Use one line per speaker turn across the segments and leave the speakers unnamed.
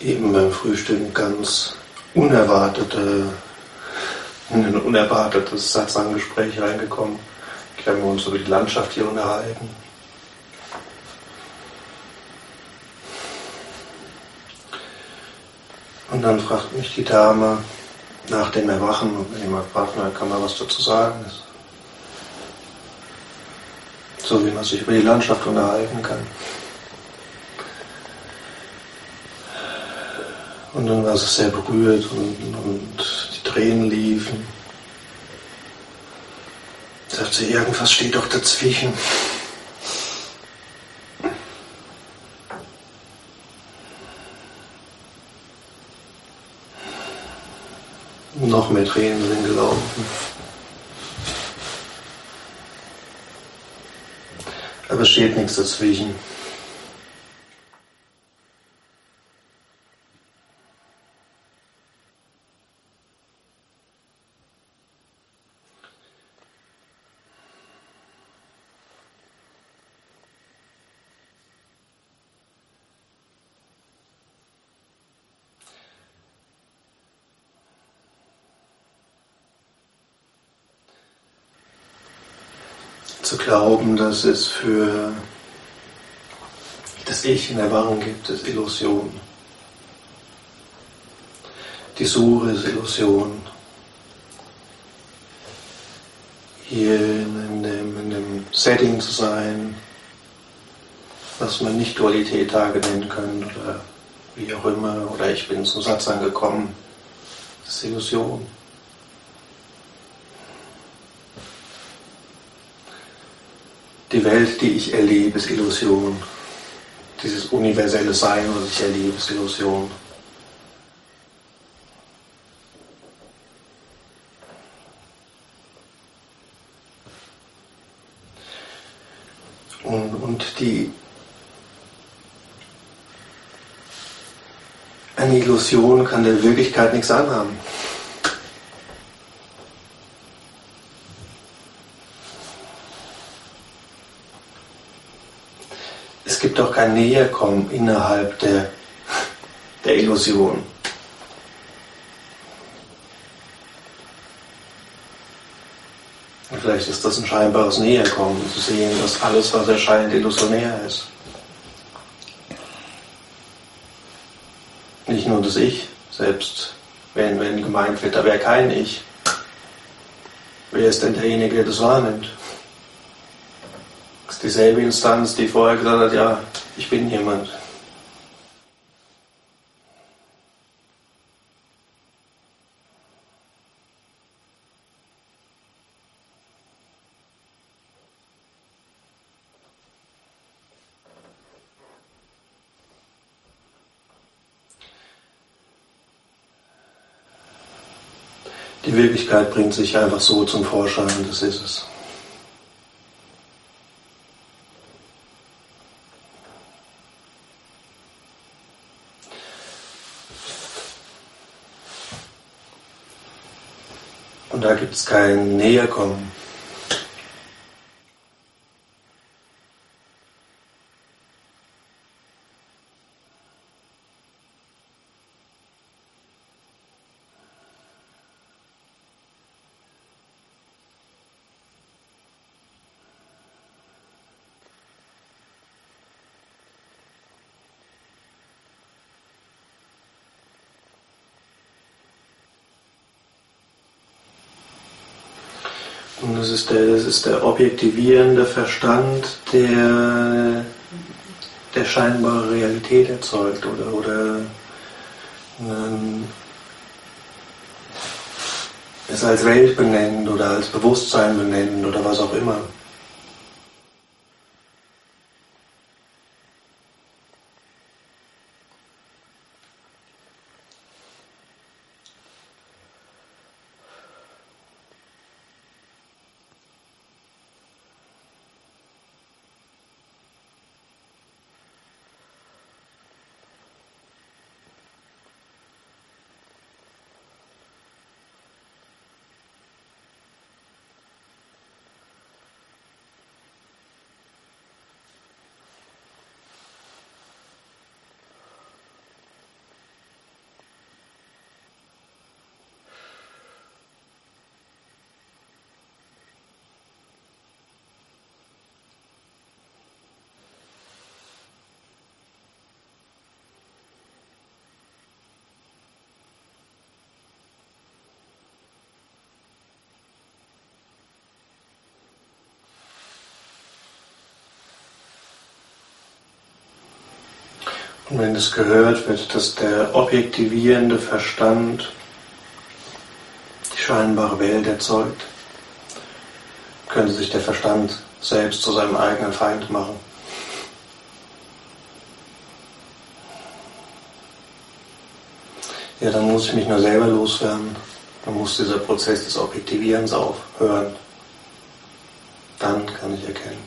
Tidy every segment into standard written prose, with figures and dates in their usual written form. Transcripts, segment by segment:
eben beim Frühstück ganz in ein unerwartetes Satsang-Gespräch reingekommen. Wir haben uns über die Landschaft hier unterhalten. Und dann fragt mich die Dame nach dem Erwachen, und wenn jemand fragt, kann man was dazu sagen. So wie man sich über die Landschaft unterhalten kann. Und dann war sie sehr berührt und die Tränen liefen. Sagt sie, irgendwas steht doch dazwischen. Noch mehr Tränen sind gelaufen. Aber es steht nichts dazwischen. Zu glauben, dass es für das Ich in der Wahrung gibt, ist Illusion. Die Suche ist Illusion. Hier in dem Setting zu sein, was man nicht Dualität-Tage nennen können oder wie auch immer, oder ich bin zum Satz angekommen, das ist Illusion. Die Welt, die ich erlebe, ist Illusion. Dieses universelle Sein, was ich erlebe, ist Illusion. Und eine Illusion kann der Wirklichkeit nichts anhaben. Es gibt auch kein Näherkommen innerhalb der Illusion. Und vielleicht ist das ein scheinbares Näherkommen, zu sehen, dass alles, was erscheint, illusionär ist. Nicht nur das Ich, selbst wenn gemeint wird, da wäre kein Ich. Wer ist denn derjenige, der das wahrnimmt? Das ist dieselbe Instanz, die vorher gesagt hat, ja, ich bin jemand. Die Wirklichkeit bringt sich einfach so zum Vorschein, das ist es. Und da gibt es kein Näherkommen. Und das ist der objektivierende Verstand, der scheinbare Realität erzeugt oder es als Welt benennt oder als Bewusstsein benennt oder was auch immer. Und wenn es gehört wird, dass der objektivierende Verstand die scheinbare Welt erzeugt, könnte sich der Verstand selbst zu seinem eigenen Feind machen. Ja, dann muss ich mich nur selber loswerden. Dann muss dieser Prozess des Objektivierens aufhören. Dann kann ich erkennen.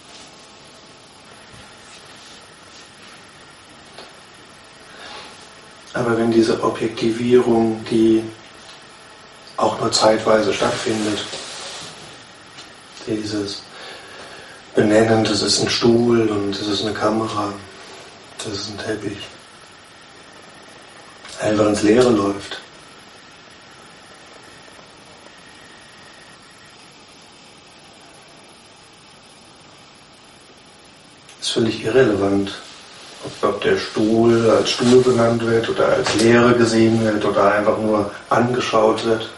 Aber wenn diese Objektivierung, die auch nur zeitweise stattfindet, dieses Benennen, das ist ein Stuhl und das ist eine Kamera, das ist ein Teppich, einfach ins Leere läuft. Ist völlig irrelevant, ob der Stuhl als Stuhl benannt wird oder als Leere gesehen wird oder einfach nur angeschaut wird.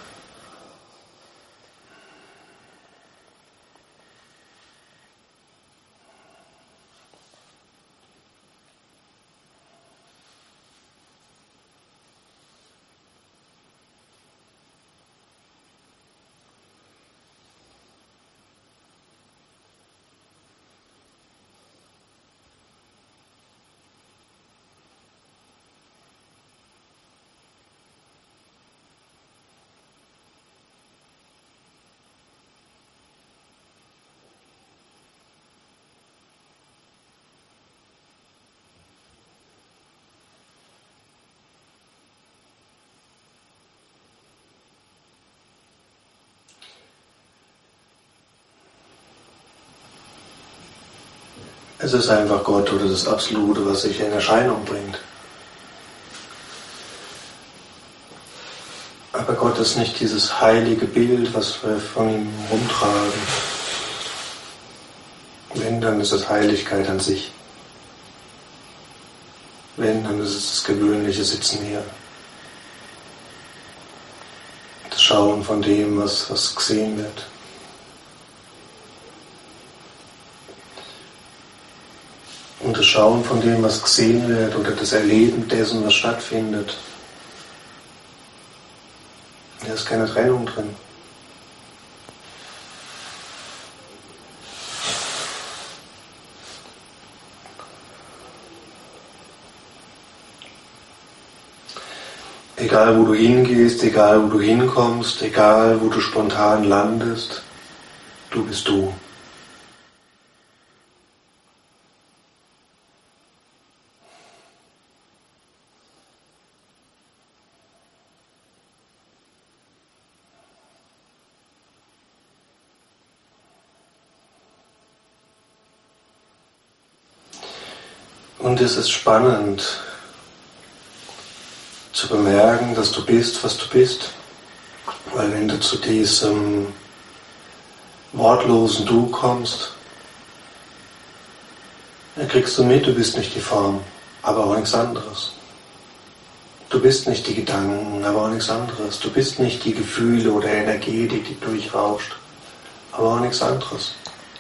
Es ist einfach Gott oder das Absolute, was sich in Erscheinung bringt. Aber Gott ist nicht dieses heilige Bild, was wir von ihm rumtragen. Wenn, dann ist es Heiligkeit an sich. Wenn, dann ist es das gewöhnliche Sitzen hier. Das Schauen von dem, was gesehen wird. Und das Schauen von dem, was gesehen wird, oder das Erleben dessen, was stattfindet, da ist keine Trennung drin. Egal wo du hingehst, egal wo du hinkommst, egal wo du spontan landest, du bist du. Und es ist spannend zu bemerken, dass du bist, was du bist. Weil wenn du zu diesem wortlosen Du kommst, dann kriegst du mit, du bist nicht die Form, aber auch nichts anderes. Du bist nicht die Gedanken, aber auch nichts anderes. Du bist nicht die Gefühle oder Energetik, die durchrauscht, aber auch nichts anderes.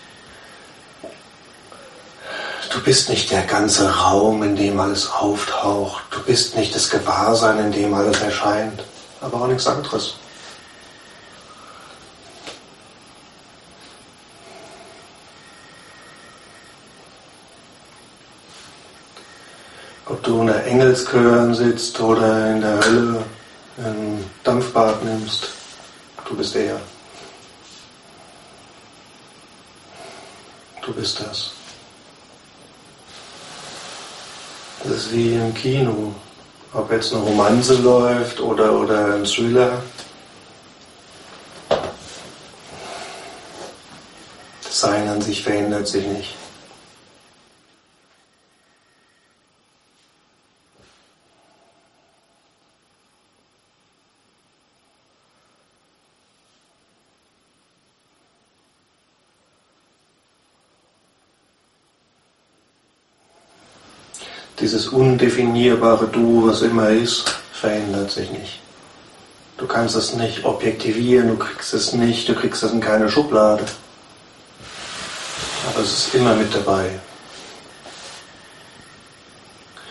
Du bist nicht der ganze Raum, in dem alles auftaucht. Du bist nicht das Gewahrsein, in dem alles erscheint, aber auch nichts anderes. Ob du unter Engelschören sitzt oder in der Hölle ein Dampfbad nimmst, du bist er. Du bist das. Das ist wie im Kino, ob jetzt eine Romanze läuft oder ein Thriller. Das Sein an sich verändert sich nicht. Dieses undefinierbare Du, was immer ist, verändert sich nicht. Du kannst es nicht objektivieren, du kriegst es in keine Schublade. Aber es ist immer mit dabei.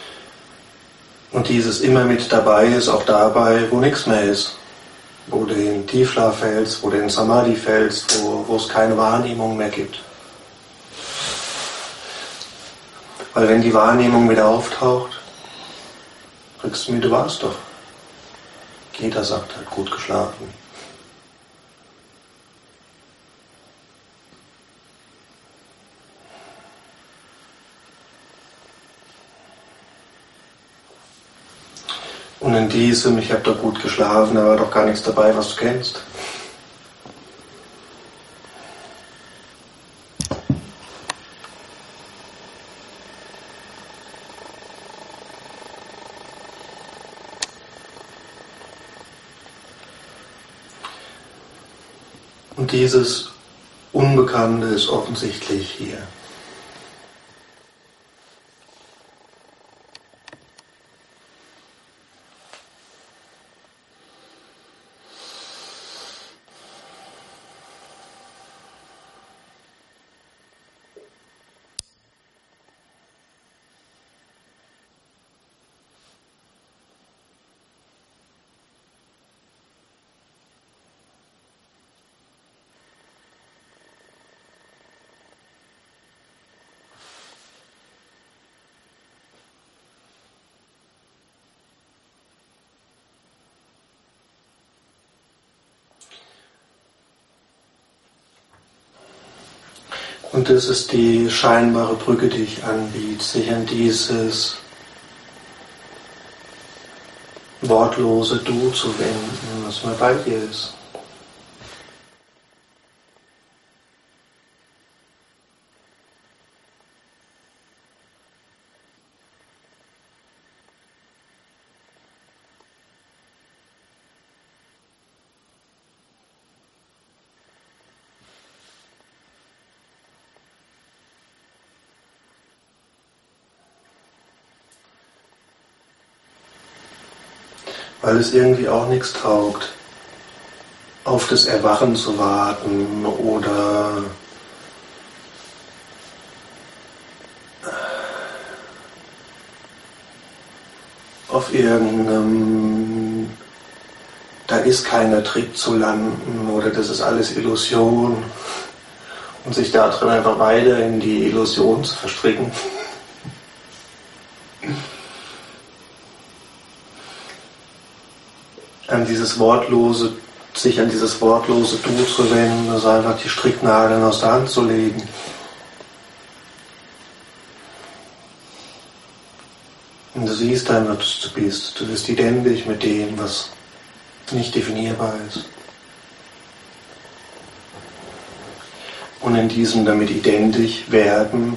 Und dieses immer mit dabei ist auch dabei, wo nichts mehr ist. Wo du in Tiefschlaf fällst, wo du in Samadhi fällst, wo es keine Wahrnehmung mehr gibt. Weil wenn die Wahrnehmung wieder auftaucht, kriegst du mit, du warst doch. Jeder sagt, hat gut geschlafen. Und in diesem, ich habe doch gut geschlafen, da war doch gar nichts dabei, was du kennst. Und dieses Unbekannte ist offensichtlich hier. Und das ist die scheinbare Brücke, die ich anbiete, sich an dieses wortlose Du zu wenden, was mal bei dir ist. Weil es irgendwie auch nichts taugt, auf das Erwachen zu warten oder auf irgendeinem, da ist keiner Trick zu landen oder das ist alles Illusion und sich da drin einfach weiter in die Illusion zu verstricken. Sich an dieses wortlose Du zu wenden, also einfach die Stricknadeln aus der Hand zu legen. Und du siehst einfach, dass du bist. Du bist identisch mit dem, was nicht definierbar ist. Und in diesem damit identisch werden,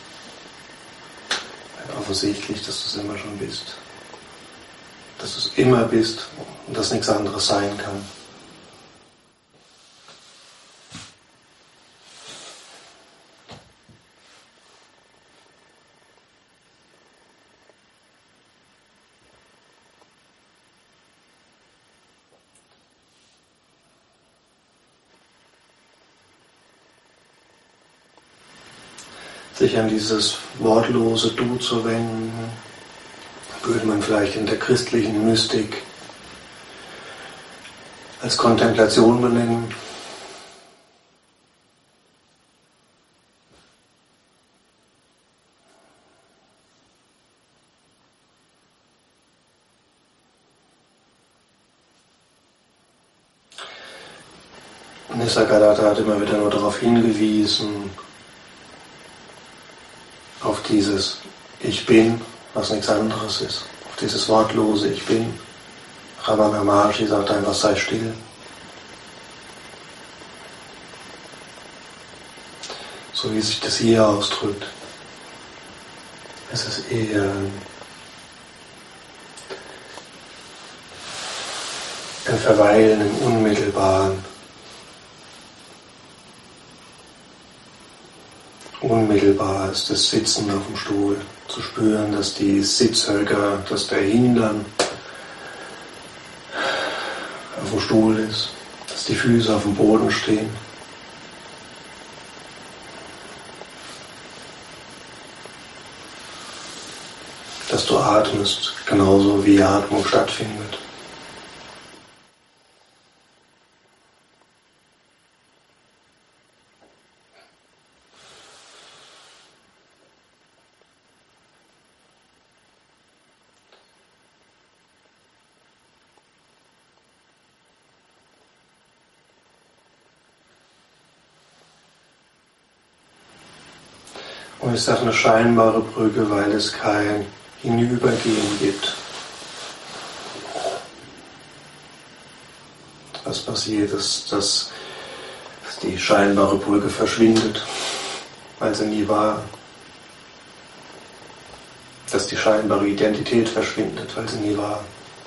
wird offensichtlich, dass du es immer schon bist. Dass du es immer bist und dass nichts anderes sein kann. Sich an dieses wortlose Du zu wenden, würde man vielleicht in der christlichen Mystik als Kontemplation benennen. Nisargadatta hat immer wieder nur darauf hingewiesen, auf dieses Ich Bin, was nichts anderes ist, auf dieses wortlose Ich Bin. Ramana Maharshi sagt einfach, sei still. So wie sich das hier ausdrückt. Es ist eher ein Verweilen im Unmittelbaren. Unmittelbar ist das Sitzen auf dem Stuhl, zu spüren, dass die Sitzhöcker, dass der Hintern auf dem Stuhl ist, dass die Füße auf dem Boden stehen. dass du atmest, genauso wie Atmung stattfindet. Und es ist auch eine scheinbare Brücke, weil es kein Hinübergehen gibt. Was passiert ist, dass die scheinbare Brücke verschwindet, weil sie nie war. Dass die scheinbare Identität verschwindet, weil sie nie war.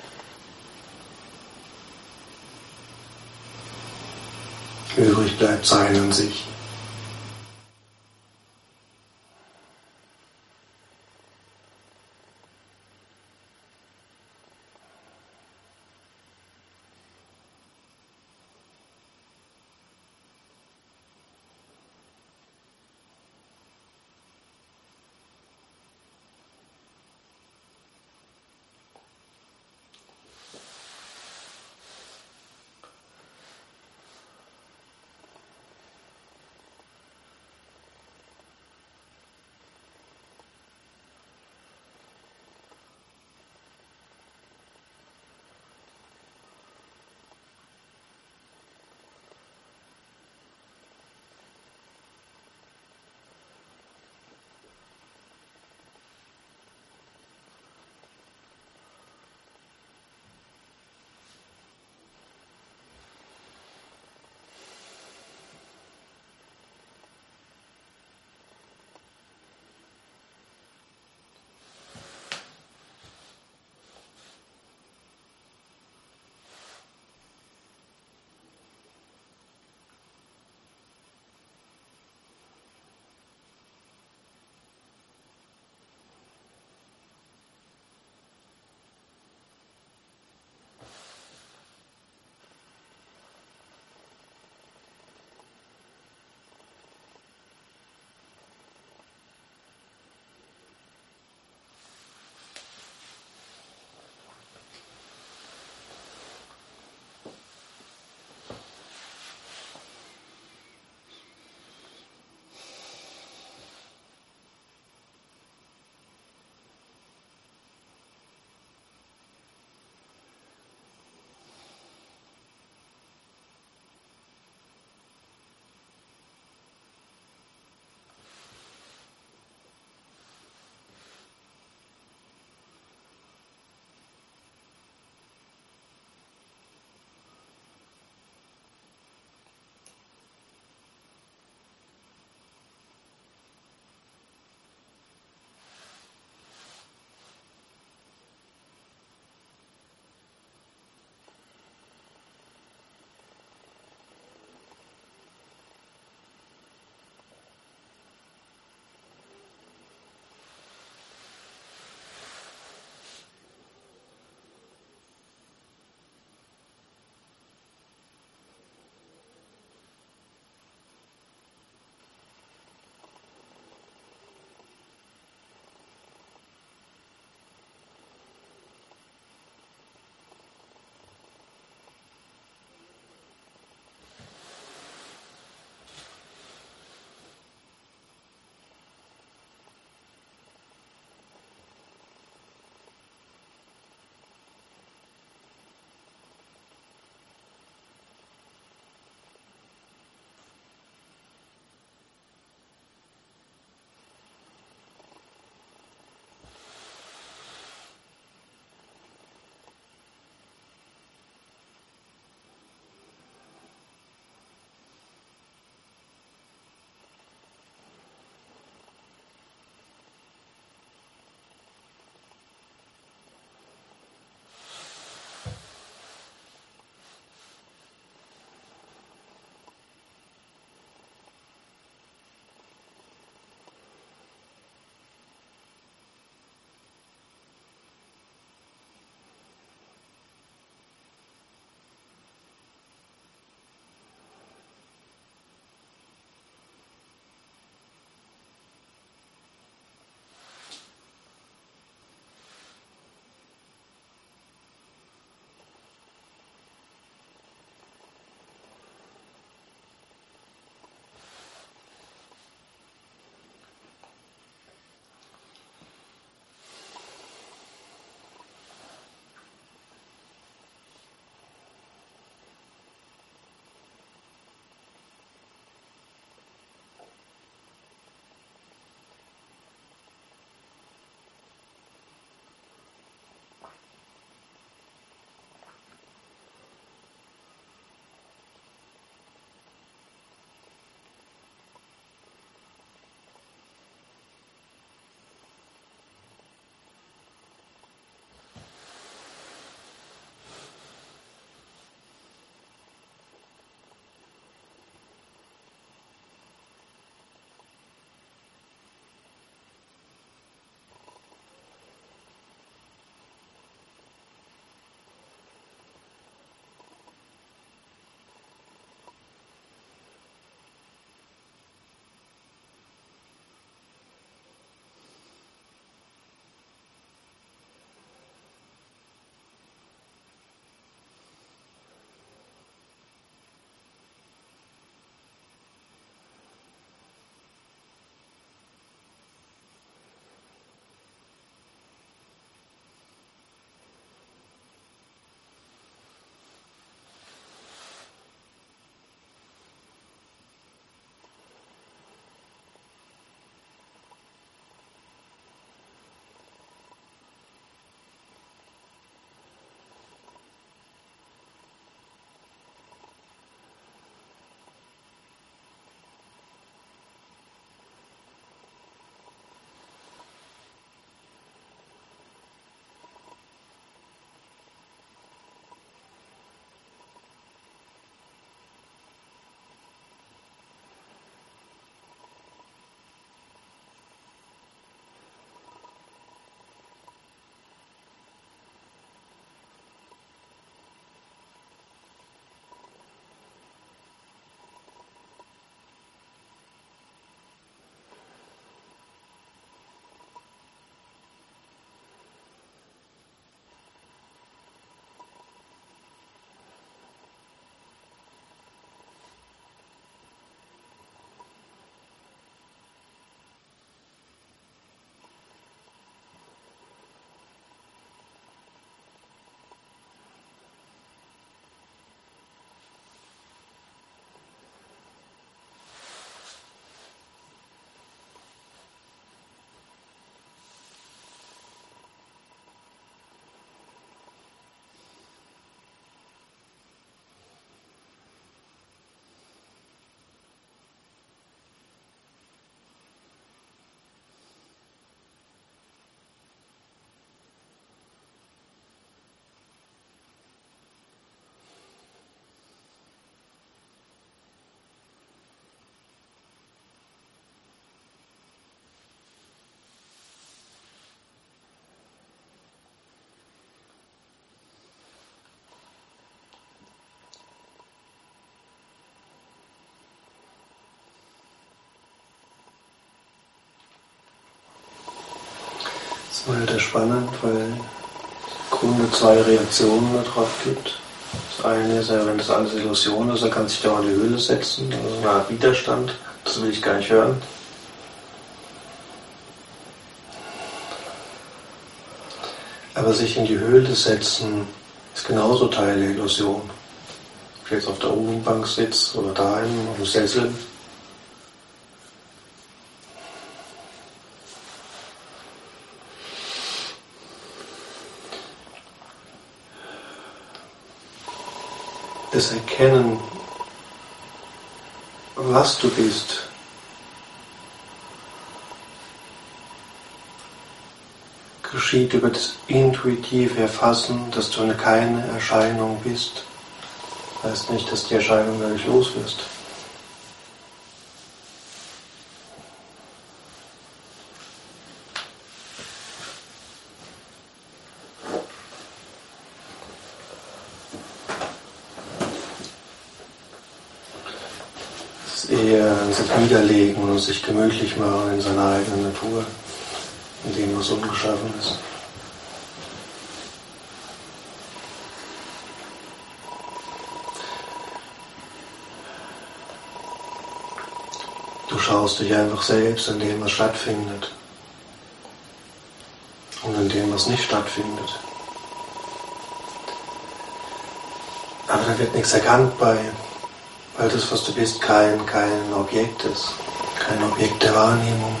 Übrig bleibt Sein an sich. Das ist mal wieder spannend, weil es im Grunde zwei Reaktionen darauf gibt. Das eine ist ja, wenn das alles Illusion ist, dann kann sich da auch in die Höhle setzen, also eine Art Widerstand, das will ich gar nicht hören. Aber sich in die Höhle setzen ist genauso Teil der Illusion. Ob ich jetzt auf der Obenbank sitze oder daheim auf dem Sessel. Das Erkennen, was du bist, geschieht über das intuitive Erfassen, dass du keine Erscheinung bist. Heißt nicht, dass die Erscheinung dadurch los wirst. Es ist eher sich niederlegen und sich gemütlich machen in seiner eigenen Natur, in dem, was ungeschaffen ist. Du schaust dich einfach selbst in dem, was stattfindet und in dem, was nicht stattfindet. Aber da wird nichts erkannt bei, weil das, was du bist, kein Objekt ist, kein Objekt der Wahrnehmung.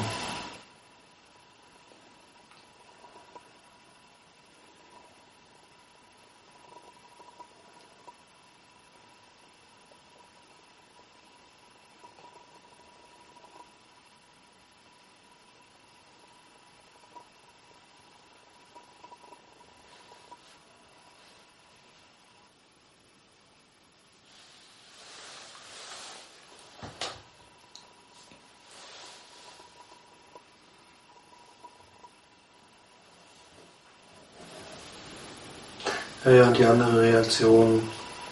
Ja, und die andere Reaktion,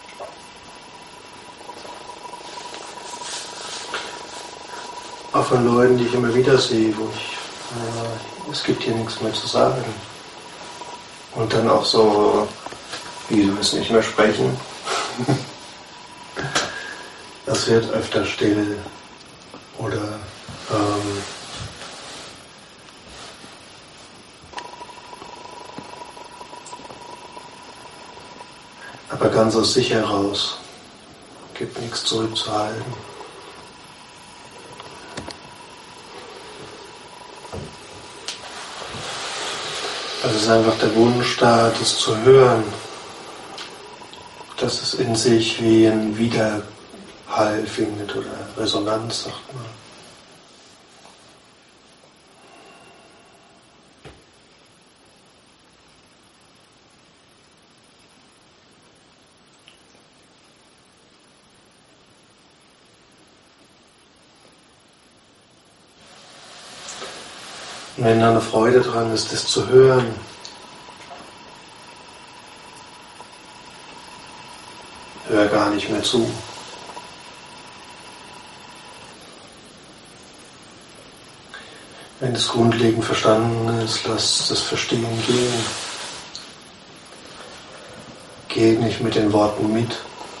auch von Leuten, die ich immer wieder sehe, wo es gibt hier nichts mehr zu sagen. Und dann auch so, wie du willst nicht mehr sprechen. Das wird öfter still oder aber ganz aus sich heraus, gibt nichts zurückzuhalten. Also es ist einfach der Wunsch da, das zu hören, dass es in sich wie ein Widerhall findet oder Resonanz, sagt man. Und wenn da eine Freude dran ist, das zu hören, hör gar nicht mehr zu. Wenn es grundlegend verstanden ist, lass das Verstehen gehen. Geh nicht mit den Worten mit.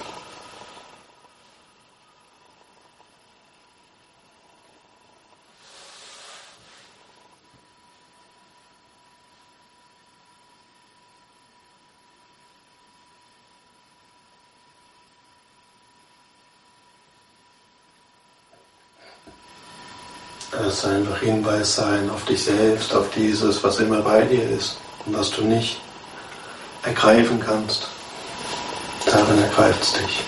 Es soll einfach Hinweis sein auf dich selbst, auf dieses, was immer bei dir ist und was du nicht ergreifen kannst. Darin ergreift es dich.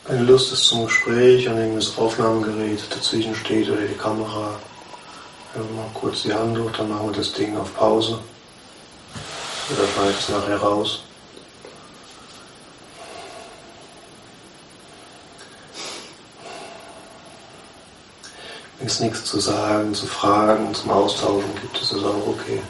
wenn Lust ist zum Gespräch und irgendwie das Aufnahmegerät dazwischen steht oder die Kamera, wenn man mal kurz die Hand hoch, dann machen wir das Ding auf Pause. Oder schneide ich es nachher raus. Wenn es nichts zu sagen, zu fragen, zum Austauschen gibt, ist das auch okay.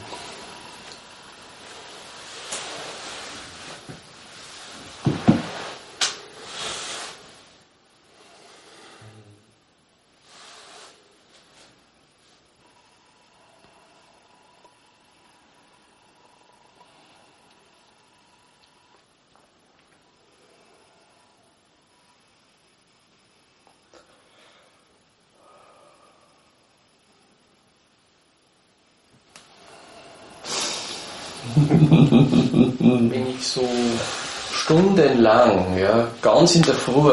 Wenn ich so stundenlang, ja, ganz in der Früh,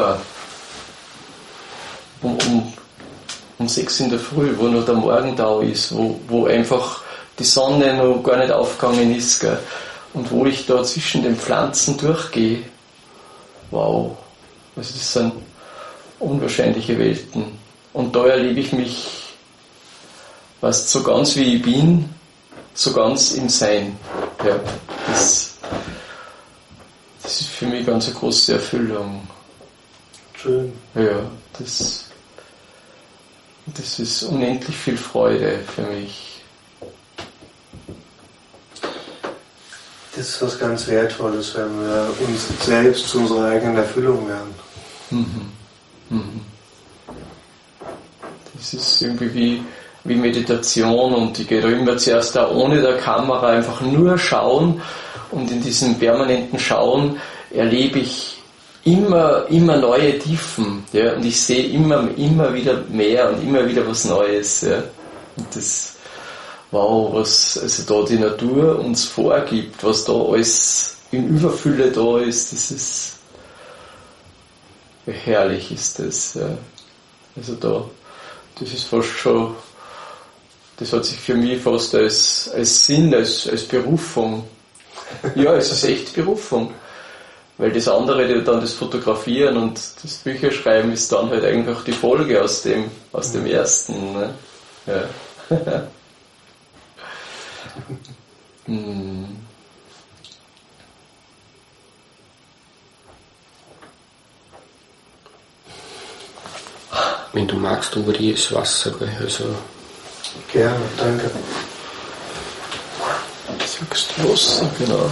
um 6 in der Früh, wo noch der Morgentau ist, wo einfach die Sonne noch gar nicht aufgegangen ist, gell, und wo ich da zwischen den Pflanzen durchgehe, wow, also das sind unwahrscheinliche Welten. Und da erlebe ich mich, weißt, so ganz wie ich bin, so ganz im Sein. Ja, das ist für mich ganz eine große Erfüllung.
Schön.
Ja, das ist unendlich viel Freude für mich.
Das ist was ganz Wertvolles, wenn wir uns selbst zu unserer eigenen Erfüllung werden.
Das ist irgendwie wie Meditation, und ich gehe da immer zuerst da ohne der Kamera einfach nur schauen, und in diesem permanenten Schauen erlebe ich immer neue Tiefen, ja, und ich sehe immer wieder mehr und immer wieder was Neues, ja. Und das, wow, was also da die Natur uns vorgibt, was da alles in Überfülle da ist, das ist herrlich, ist das, ja. Also das ist fast schon, das hat sich für mich fast als Sinn, als Berufung. Ja, es ist echt Berufung. Weil das andere, dann das Fotografieren und das Bücherschreiben, ist dann halt eigentlich die Folge aus dem ersten. Ne? Ja.
Wenn du magst, Uri, das Wasser, also.
Gerne, danke.
Sagst du Wasser, genau.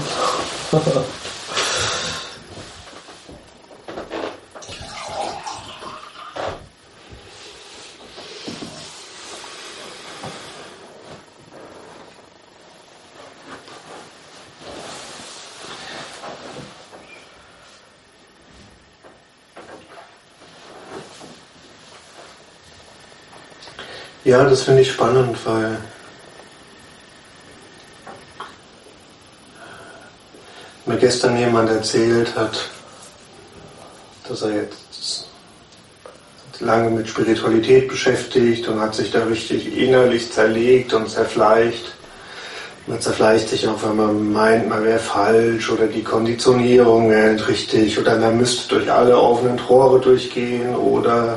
Ja, das finde ich spannend, weil mir gestern jemand erzählt hat, dass er jetzt lange mit Spiritualität beschäftigt und hat sich da richtig innerlich zerlegt und zerfleischt. Man zerfleischt sich auch, wenn man meint, man wäre falsch oder die Konditionierung wäre nicht richtig oder man müsste durch alle offenen Tore durchgehen oder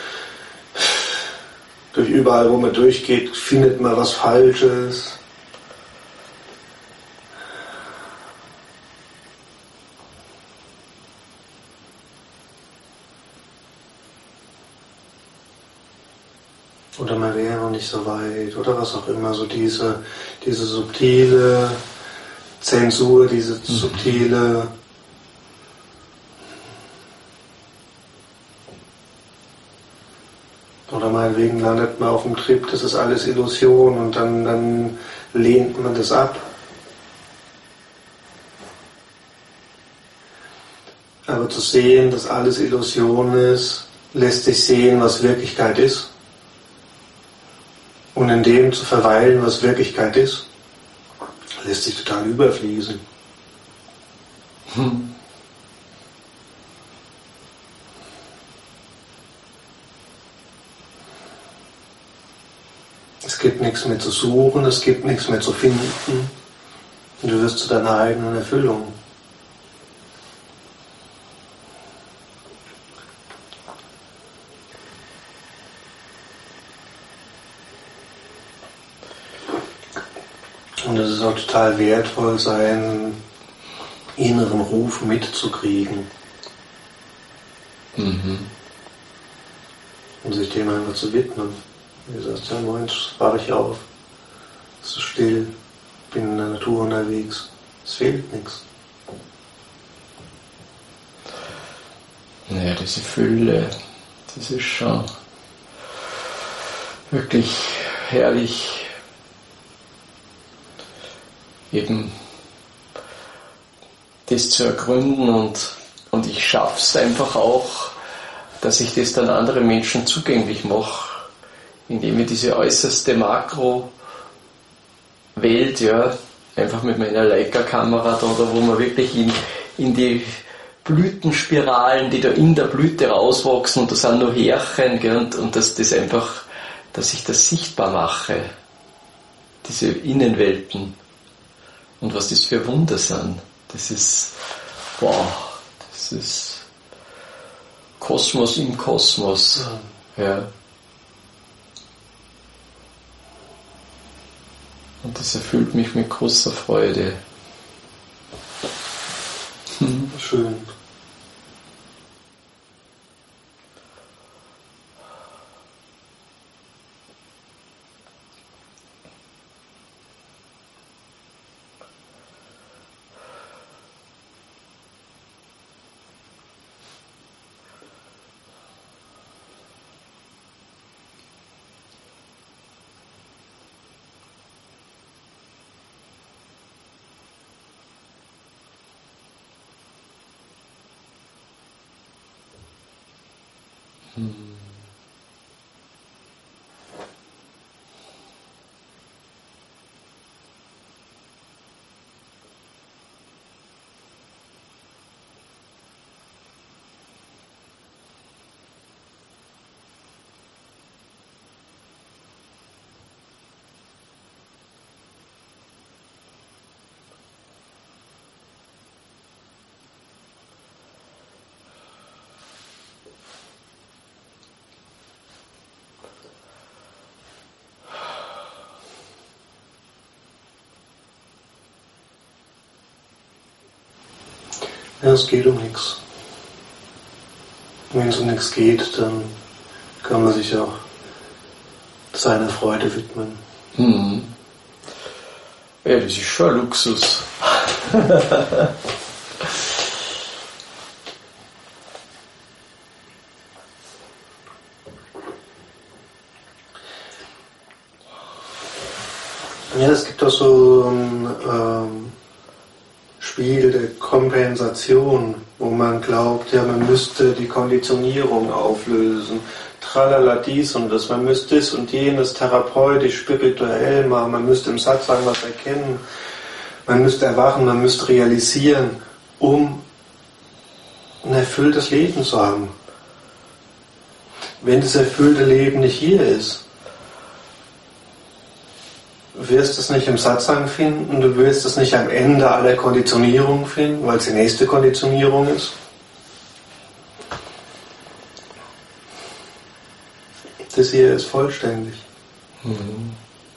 durch überall, wo man durchgeht, findet man was Falsches. Oder man wäre noch nicht so weit oder was auch immer, so diese subtile Zensur, diese subtile oder meinetwegen landet man auf dem Trip, das ist alles Illusion und dann lehnt man das ab. Aber zu sehen, dass alles Illusion ist, lässt sich sehen, was Wirklichkeit ist. Und in dem zu verweilen, was Wirklichkeit ist, lässt sich total überfließen. Es gibt nichts mehr zu suchen, es gibt nichts mehr zu finden. Und du wirst zu deiner eigenen Erfüllung. Und es ist auch total wertvoll, seinen inneren Ruf mitzukriegen.
Mhm.
Und sich dem einfach zu widmen. Wie gesagt, ja, morgens wache ich auf, es ist still, bin in der Natur unterwegs, es fehlt nichts.
Naja, diese Fülle, das ist schon wirklich herrlich, eben das zu ergründen und ich schaffe es einfach auch, dass ich das dann anderen Menschen zugänglich mache, indem ich diese äußerste Makro-Welt, ja, einfach mit meiner Leica-Kamera da, wo man wirklich in die Blütenspiralen, die da in der Blüte rauswachsen, und da sind nur Härchen, gell, und dass das einfach, dass ich das sichtbar mache, diese Innenwelten und was das für Wunder sind. Das ist, wow, das ist Kosmos im Kosmos. Ja. Und das erfüllt mich mit großer Freude.
Schön. Ja, es geht um nichts. Wenn es um nichts geht, dann kann man sich auch seiner Freude widmen.
Mhm. Ja, das ist schon Luxus.
Ja, es gibt auch so ein Spiel der Kompensation, wo man glaubt, ja, man müsste die Konditionierung auflösen. Tralala dies und das, man müsste das und jenes therapeutisch, spirituell machen, man müsste im Satsang was erkennen, man müsste erwachen, man müsste realisieren, um ein erfülltes Leben zu haben. Wenn das erfüllte Leben nicht hier ist, wirst du es nicht im Satsang finden, du wirst es nicht am Ende aller Konditionierung finden, weil es die nächste Konditionierung ist. Das hier ist vollständig.
Mhm.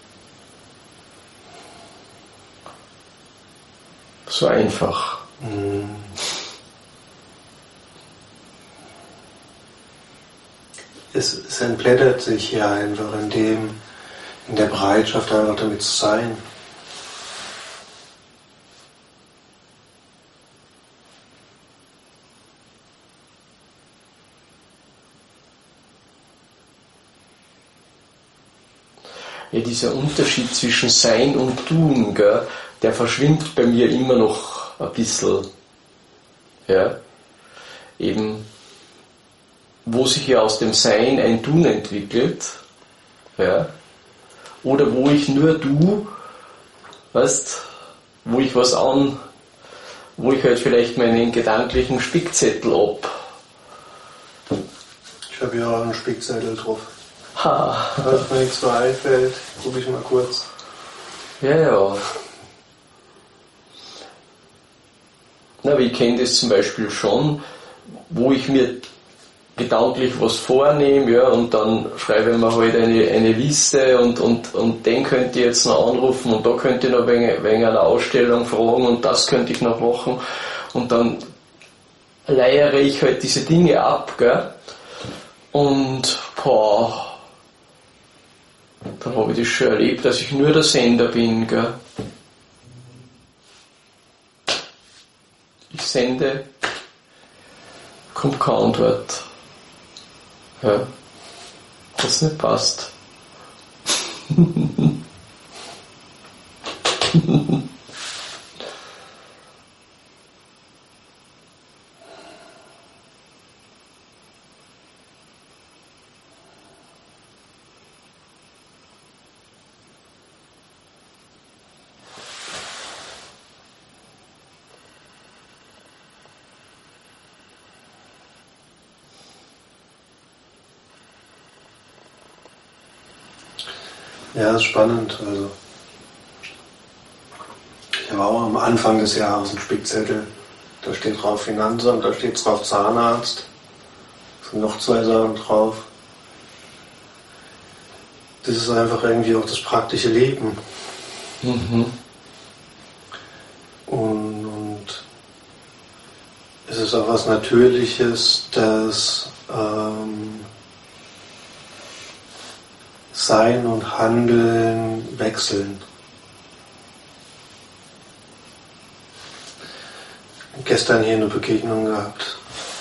So einfach.
Mhm. Es entblättert sich hier einfach in der Bereitschaft, einfach damit zu sein.
Ja, dieser Unterschied zwischen Sein und Tun, gell, der verschwimmt bei mir immer noch ein bisschen. Ja, eben, wo sich ja aus dem Sein ein Tun entwickelt, ja, oder wo ich nur weißt, wo ich wo ich halt vielleicht meinen gedanklichen Spickzettel
Ich habe ja auch einen Spickzettel drauf.
Ha.
Falls mir nichts mehr einfällt, gucke ich mal kurz.
Ja, ja. Na, aber ich kenne das zum Beispiel schon, wo ich mir gedanklich was vornehme, ja, und dann schreibe ich mir halt eine Liste und den könnte ich jetzt noch anrufen und da könnte ich noch wegen einer Ausstellung fragen und das könnte ich noch machen und dann leiere ich halt diese Dinge ab, gell? Und dann habe ich das schon erlebt, dass ich nur der Sender bin, gell? Ich sende, kommt keine Antwort. Ja, das nicht passt.
Ja, ist spannend. Also ich habe auch am Anfang des Jahres einen Spickzettel. Da steht drauf Finanzamt, da steht drauf Zahnarzt. Es sind noch 2 Sachen drauf. Das ist einfach irgendwie auch das praktische Leben. Und es ist auch was Natürliches, dass Sein und Handeln wechseln. Gestern hier eine Begegnung gehabt.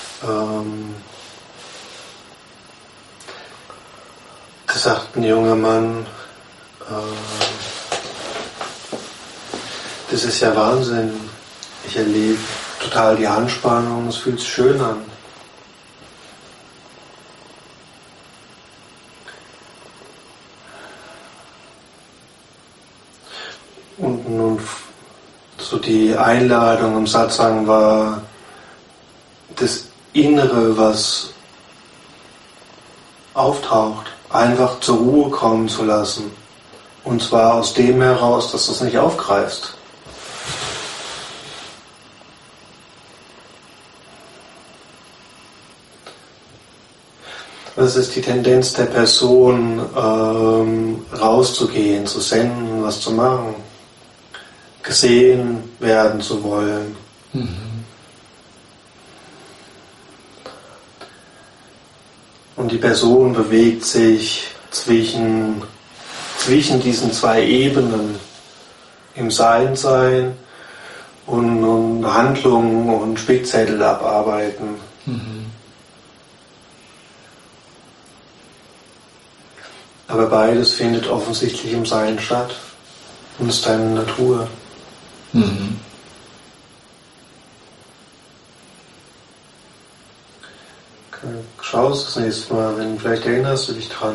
Da sagt ein junger Mann, das ist ja Wahnsinn. Ich erlebe total die Anspannung, es fühlt sich schön an. Und nun so die Einladung im Satsang war, das Innere, was auftaucht, einfach zur Ruhe kommen zu lassen. Und zwar aus dem heraus, dass du es nicht aufgreifst. Das ist die Tendenz der Person, rauszugehen, zu senden, was zu machen, gesehen werden zu wollen. Und die Person bewegt sich zwischen diesen 2 Ebenen, im Sein und Handlungen und Spickzettel abarbeiten. Aber beides findet offensichtlich im Sein statt und ist deine Natur. Schaust das nächste Mal, wenn vielleicht erinnerst du dich dran.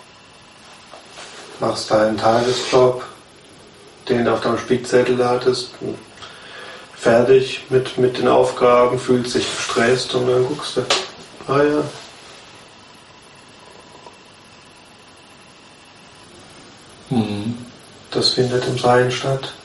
Machst deinen Tagesjob, den du auf deinem Spickzettel hattest, fertig mit den Aufgaben, fühlst dich gestresst und dann guckst du, ja. Das findet im Sein statt.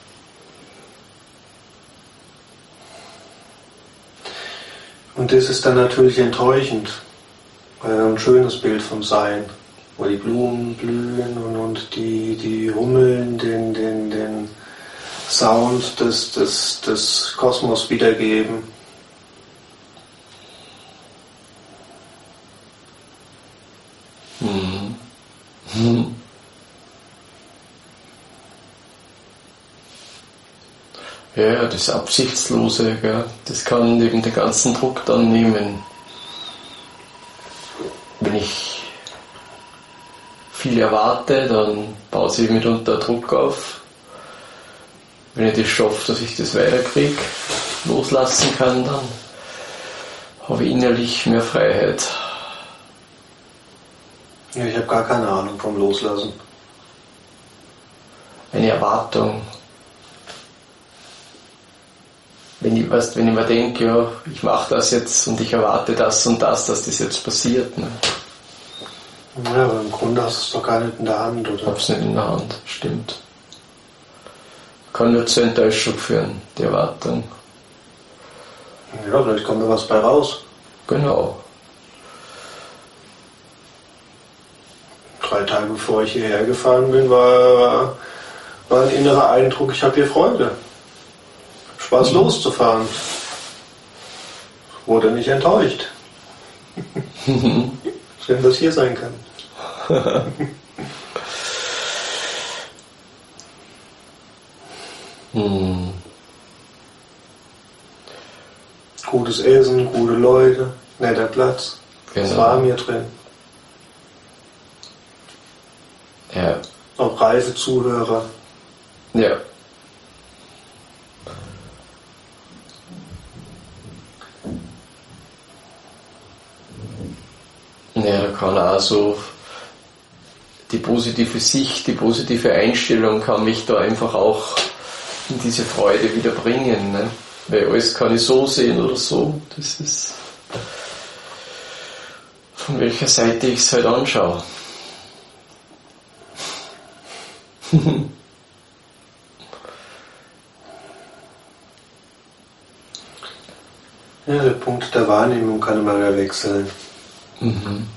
Und das ist dann natürlich enttäuschend, weil ein schönes Bild vom Sein, wo die Blumen blühen und die Hummeln den Sound des Kosmos wiedergeben.
Ja, das Absichtslose, gell? Das kann eben den ganzen Druck dann nehmen. Wenn ich viel erwarte, dann baut sich mitunter Druck auf. Wenn ich das schaffe, dass ich das weiterkriege, loslassen kann, dann habe ich innerlich mehr Freiheit.
Ja, ich habe gar keine Ahnung vom Loslassen.
Eine Erwartung. Wenn ich mir denke, ja, ich mache das jetzt und ich erwarte das und das, dass das jetzt passiert. Ne?
Ja, aber im Grunde hast du es doch gar nicht in der Hand, oder?
Ich hab's nicht in der Hand, stimmt. Kann nur zur Enttäuschung führen, die Erwartung.
Ja, vielleicht kommt da was bei raus.
Genau.
3 Tage bevor ich hierher gefahren bin, war ein innerer Eindruck, ich habe hier Freude. Spaß loszufahren. Wurde nicht enttäuscht. Schön, dass ich hier sein kann. Gutes Essen, gute Leute, netter Platz.
Genau.
Es war mir drin.
Ja.
Auch reife Zuhörer.
Ja. Ja, da kann auch so die positive Sicht, die positive Einstellung kann mich da einfach auch in diese Freude wieder bringen. Ne? Weil alles kann ich so sehen oder so. Das ist von welcher Seite ich es halt anschaue.
Ja, der Punkt der Wahrnehmung kann immer wieder wechseln.
Mhm.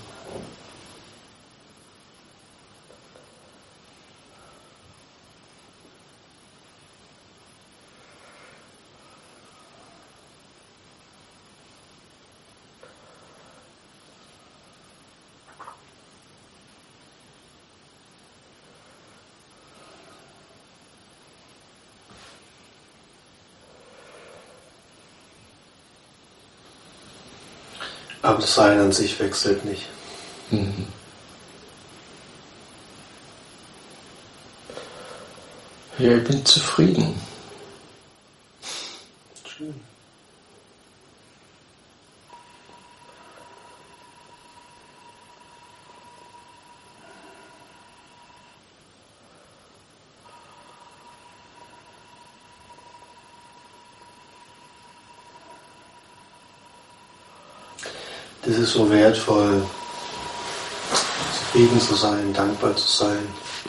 Aber das Sein an sich wechselt nicht.
Mhm. Ja, ich bin zufrieden.
Schön. Das ist so wertvoll, zufrieden zu sein, dankbar zu sein.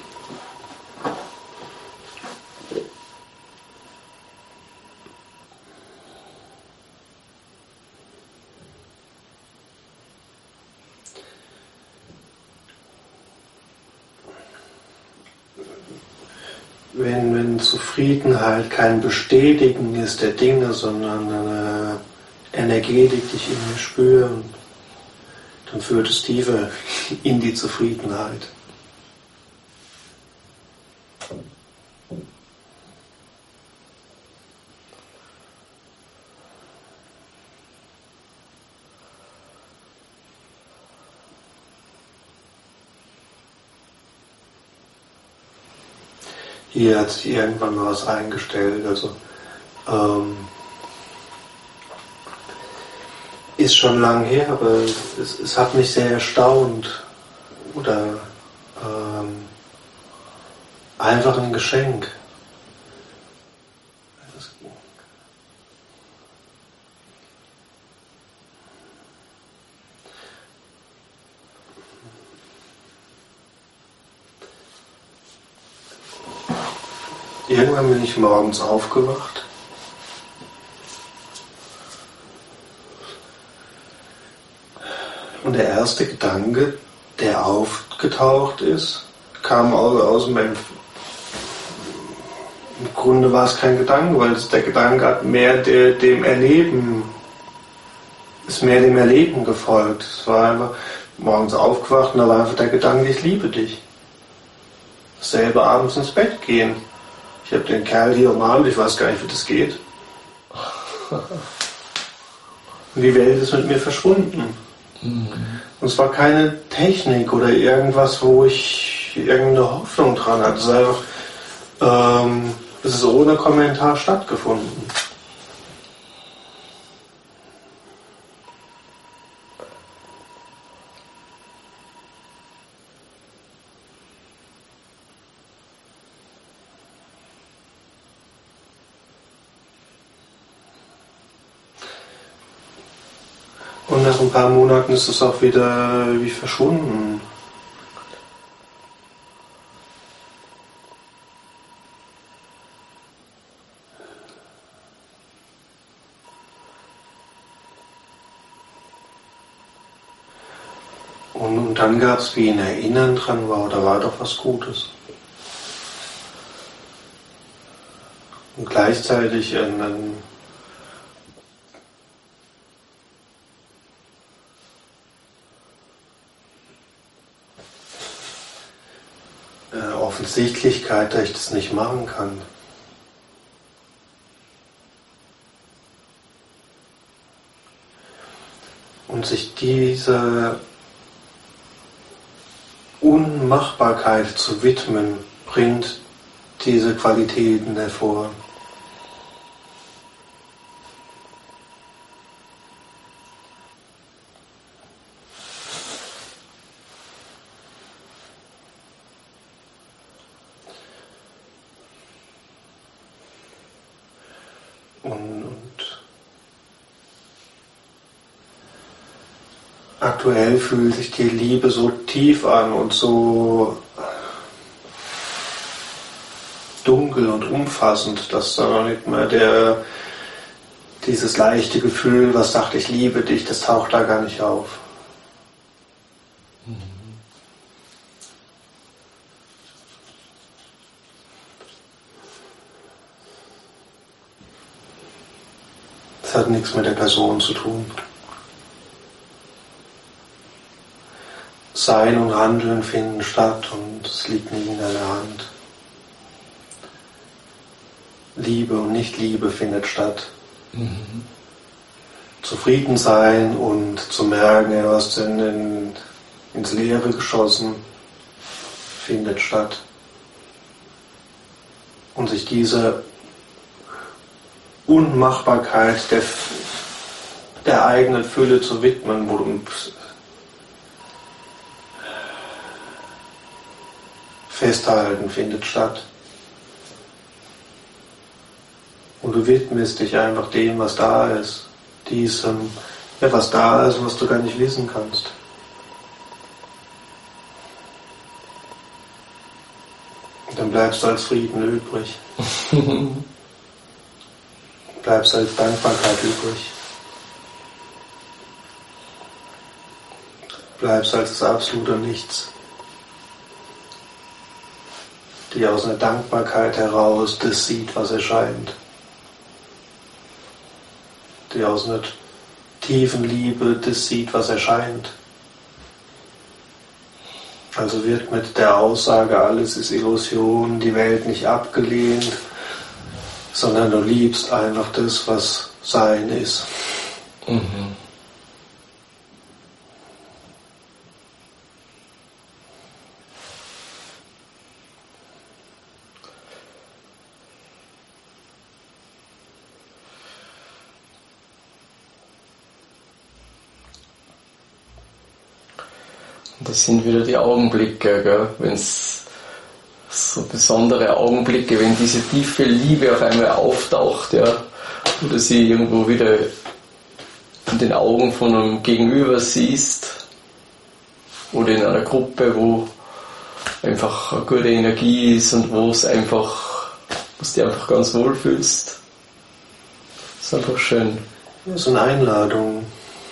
Wenn Zufriedenheit kein Bestätigen ist der Dinge, sondern eine Energetik, die ich in mir spüre, dann führt es tiefer in die Zufriedenheit. Hier hat sich irgendwann mal was eingestellt, also ist schon lang her, aber es hat mich sehr erstaunt oder einfach ein Geschenk. Irgendwann bin ich morgens aufgewacht. Und der erste Gedanke, der aufgetaucht ist, kam aus meinem... Im Grunde war es kein Gedanke, weil der Gedanke hat mehr dem Erleben, ist mehr dem Erleben gefolgt. Es war einfach morgens aufgewacht und da war einfach der Gedanke, ich liebe dich. Dasselbe abends ins Bett gehen. Ich habe den Kerl hier umarmt, ich weiß gar nicht, wie das geht. Und die Welt ist mit mir verschwunden. Und es war keine Technik oder irgendwas, wo ich irgendeine Hoffnung dran hatte. Es ist einfach, es ist ohne Kommentar stattgefunden. Und nach ein paar Monaten ist es auch wieder wie verschwunden. Und dann gab es, wie ein Erinnern dran war, da war doch was Gutes. Und gleichzeitig ein Offensichtlichkeit, dass ich das nicht machen kann. Und sich dieser Unmachbarkeit zu widmen, bringt diese Qualitäten hervor. Aktuell fühlt sich die Liebe so tief an und so dunkel und umfassend, dass da nicht mehr dieses leichte Gefühl, was sagt, ich liebe dich, das taucht da gar nicht auf. Das hat nichts mit der Person zu tun. Sein und Handeln finden statt und es liegt nicht in deiner Hand. Liebe und Nicht-Liebe findet statt. Zufrieden sein und zu merken, du hast ins Leere geschossen, findet statt. Und sich dieser Unmachbarkeit der eigenen Fülle zu widmen, wo du Festhalten findet statt. Und du widmest dich einfach dem, was da ist. Was da ist, was du gar nicht wissen kannst. Und dann bleibst du als Frieden übrig. Bleibst als Dankbarkeit übrig. Bleibst als das absolute Nichts. Die aus einer Dankbarkeit heraus das sieht, was erscheint. Die aus einer tiefen Liebe das sieht, was erscheint. Also wird mit der Aussage, alles ist Illusion, die Welt nicht abgelehnt, sondern du liebst einfach das, was Sein ist.
Das sind wieder die Augenblicke, wenn es so besondere Augenblicke, wenn diese tiefe Liebe auf einmal auftaucht, ja, oder sie irgendwo wieder in den Augen von einem Gegenüber siehst oder in einer Gruppe, wo einfach eine gute Energie ist und wo du dich einfach ganz wohl fühlst. Das ist einfach schön.
Das ist eine Einladung.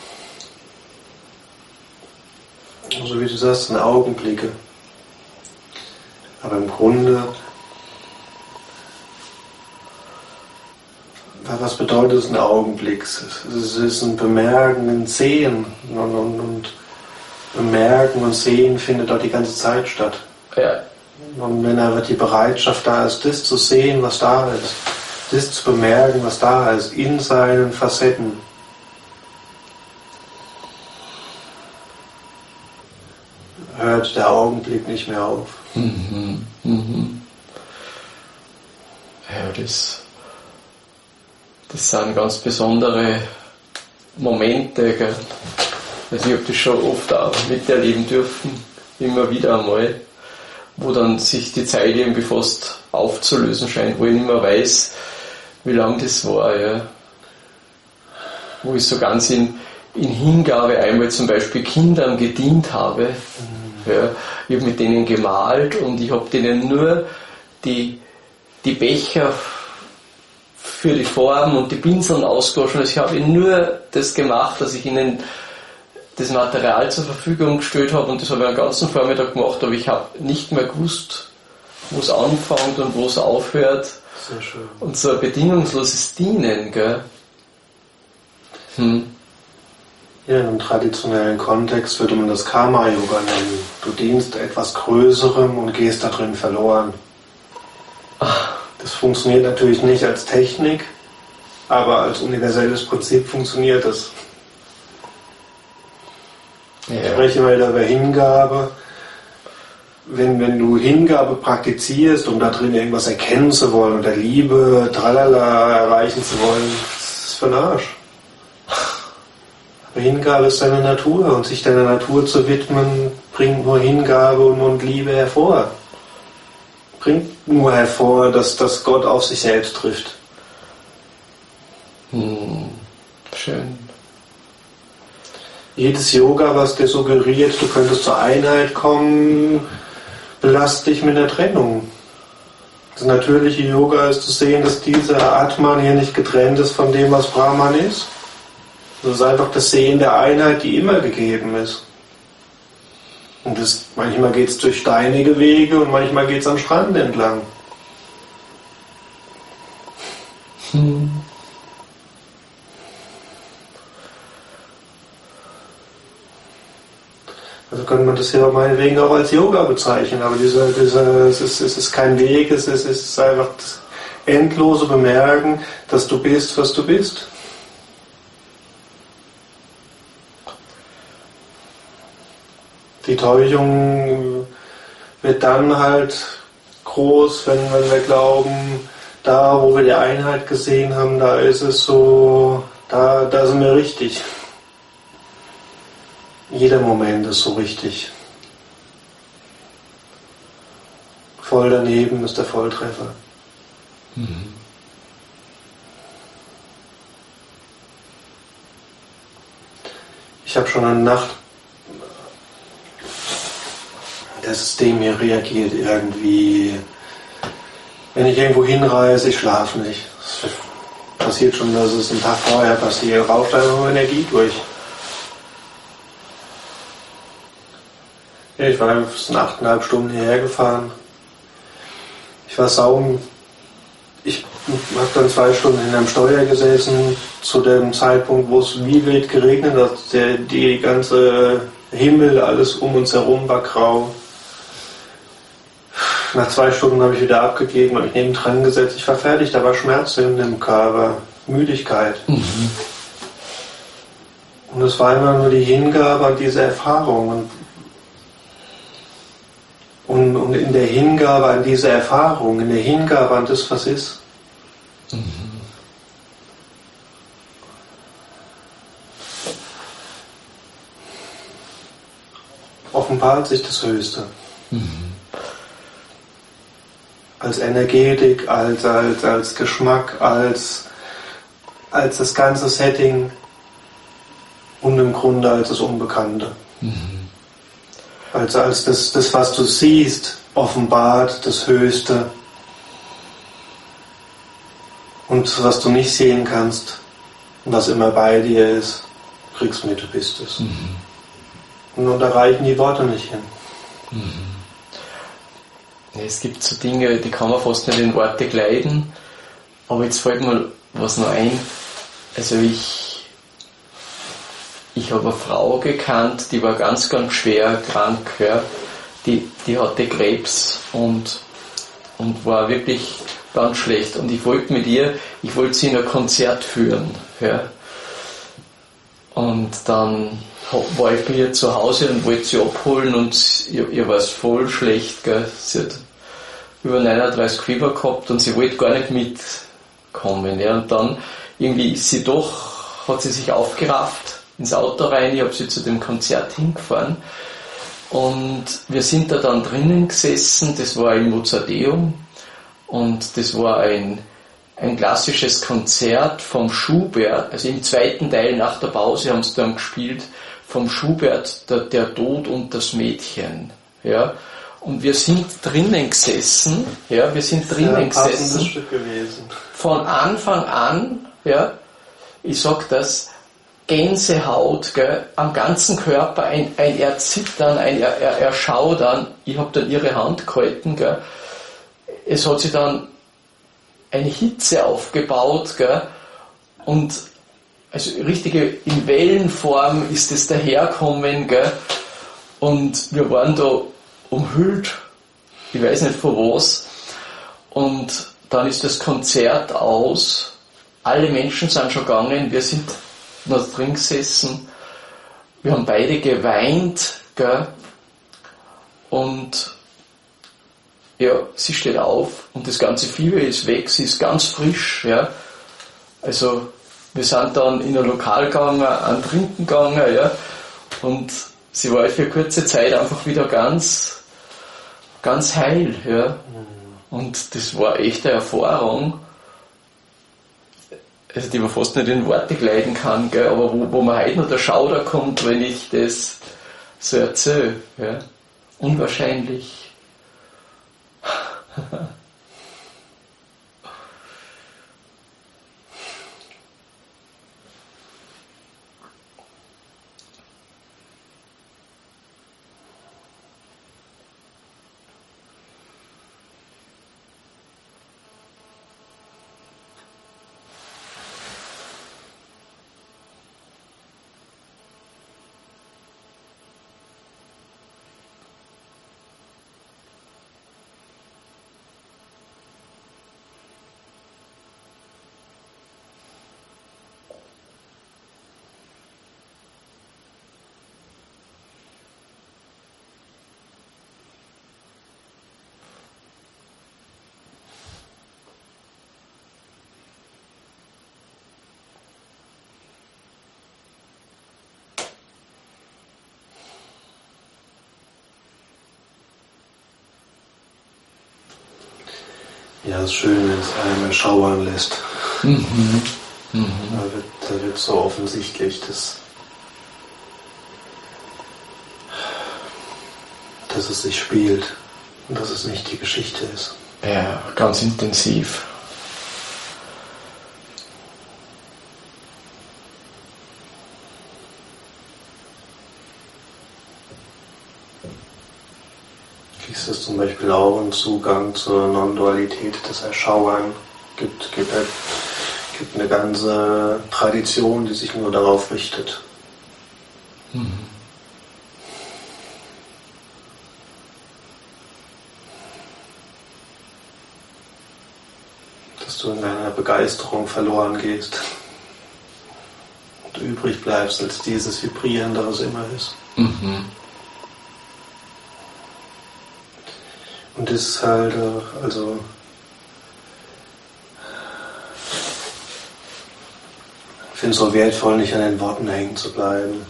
Also wie du sagst, sind Augenblicke. Aber im Grunde, was bedeutet es ein Augenblick? Es ist ein Bemerken, ein Sehen. Und Bemerken und Sehen findet dort die ganze Zeit statt.
Ja.
Und wenn aber die Bereitschaft da ist, das zu sehen, was da ist, das zu bemerken, was da ist, in seinen Facetten, hört der Augenblick nicht mehr auf.
Ja, das sind ganz besondere Momente. Gell? Also ich habe das schon oft auch miterleben dürfen, immer wieder einmal, wo dann sich die Zeit irgendwie fast aufzulösen scheint, wo ich nicht mehr weiß, wie lang das war. Ja? Wo ich so ganz in Hingabe einmal zum Beispiel Kindern gedient habe. Ja, ich habe mit denen gemalt und ich habe denen nur die Becher für die Formen und die Pinseln ausgewaschen. Also ich habe ihnen nur das gemacht, dass ich ihnen das Material zur Verfügung gestellt habe und das habe ich den ganzen Vormittag gemacht, aber ich habe nicht mehr gewusst, wo es anfängt und wo es aufhört.
Sehr schön.
Und so ein bedingungsloses Dienen, gell?
Ja, im traditionellen Kontext würde man das Karma-Yoga nennen. Du dienst etwas Größerem und gehst da drin verloren. Das funktioniert natürlich nicht als Technik, aber als universelles Prinzip funktioniert es. Ja. Ich spreche immer wieder über Hingabe. Wenn du Hingabe praktizierst, um da drin irgendwas erkennen zu wollen oder Liebe, tralala, erreichen zu wollen, das ist für den Arsch. Aber Hingabe ist deine Natur und sich deiner Natur zu widmen, bringt nur Hingabe und Liebe hervor. Bringt nur hervor, dass Gott auf sich selbst trifft.
Schön.
Jedes Yoga, was dir suggeriert, du könntest zur Einheit kommen, belastet dich mit der Trennung. Das natürliche Yoga ist zu sehen, dass dieser Atman hier nicht getrennt ist von dem, was Brahman ist. Das ist einfach das Sehen der Einheit, die immer gegeben ist. Und manchmal geht es durch steinige Wege und manchmal geht es am Strand entlang. Also könnte man das hier meinetwegen auch als Yoga bezeichnen, aber es ist kein Weg, es ist einfach das endlose Bemerken, dass du bist, was du bist. Die Täuschung wird dann halt groß, wenn wir glauben, da wo wir die Einheit gesehen haben, da ist es so, da sind wir richtig. Jeder Moment ist so richtig. Voll daneben ist der Volltreffer. Ich habe schon eine Nacht, das System hier reagiert irgendwie, wenn ich irgendwo hinreise, ich schlafe nicht. Es passiert schon, dass es einen Tag vorher passiert, raucht einfach Energie durch. Ja, ich war 8,5 Stunden hierher gefahren. Ich war ich habe dann 2 Stunden hinterm Steuer gesessen, zu dem Zeitpunkt, wo es wie wild geregnet hat. Die ganze Himmel, alles um uns herum war grau. Nach 2 Stunden habe ich wieder abgegeben, habe mich nebendran gesetzt. Ich war fertig, da war Schmerz im Körper, Müdigkeit. Und es war immer nur die Hingabe an diese Erfahrung. Und in der Hingabe an diese Erfahrung, in der Hingabe an das, was ist. Offenbart sich das Höchste. Als Energetik, als Geschmack, als das ganze Setting und im Grunde als das Unbekannte. Also als das, was du siehst, offenbart das Höchste. Und was du nicht sehen kannst, was immer bei dir ist, kriegst mit, du bist es. Und da reichen die Worte nicht hin.
Es gibt so Dinge, die kann man fast nicht in Worte kleiden, aber jetzt fällt mir was noch ein. Also ich habe eine Frau gekannt, die war ganz, ganz schwer krank, ja. Die hatte Krebs und war wirklich ganz schlecht. Und ich wollte sie in ein Konzert führen. Ja. Und dann war ich bei ihr zu Hause und wollte sie abholen und ihr war es voll schlecht. Gell. Sie hat über 39 Fieber gehabt und sie wollte gar nicht mitkommen. Ja. Und dann irgendwie hat sie sich aufgerafft ins Auto rein, ich habe sie zu dem Konzert hingefahren und wir sind da dann drinnen gesessen, das war im Mozarteum und das war ein klassisches Konzert vom Schubert, also im zweiten Teil nach der Pause haben sie dann gespielt, vom Schubert, der Tod und das Mädchen, ja, und wir sind drinnen gesessen,
Stück gewesen.
Von Anfang an, ja, ich sag das, Gänsehaut, gell, am ganzen Körper, ein Erzittern, ein Erschaudern. Ich habe dann ihre Hand gehalten, gell. Es hat sich dann eine Hitze aufgebaut, gell, und also richtige in Wellenform ist es daherkommen, gell, und wir waren da umhüllt, ich weiß nicht von was, und dann ist das Konzert aus, alle Menschen sind schon gegangen, wir sind noch drin gesessen, wir haben beide geweint, gell? Und ja, sie steht auf und das ganze Fieber ist weg, sie ist ganz frisch, ja. Also wir sind dann in ein Lokal gegangen, an Trinken gegangen, ja, und sie war für kurze Zeit einfach wieder ganz heil, ja. Und das war echt eine Erfahrung, also die man fast nicht in Worte kleiden kann, gell, aber wo mir heute noch der Schauder kommt, wenn ich das so erzähle. Ja. Unwahrscheinlich.
Ja, es ist schön, wenn es einen schauern lässt.
Mhm. Mhm.
Da wird so offensichtlich, dass es sich spielt und dass es nicht die Geschichte ist.
Ja, ganz intensiv.
Ist es zum Beispiel auch ein Zugang zur Non-Dualität, das Erschauern gibt eine ganze Tradition, die sich nur darauf richtet.
Mhm.
Dass du in deiner Begeisterung verloren gehst und übrig bleibst als dieses Vibrierende, was immer ist.
Mhm.
Und das ist halt, also ich finde es so wertvoll, nicht an den Worten hängen zu bleiben.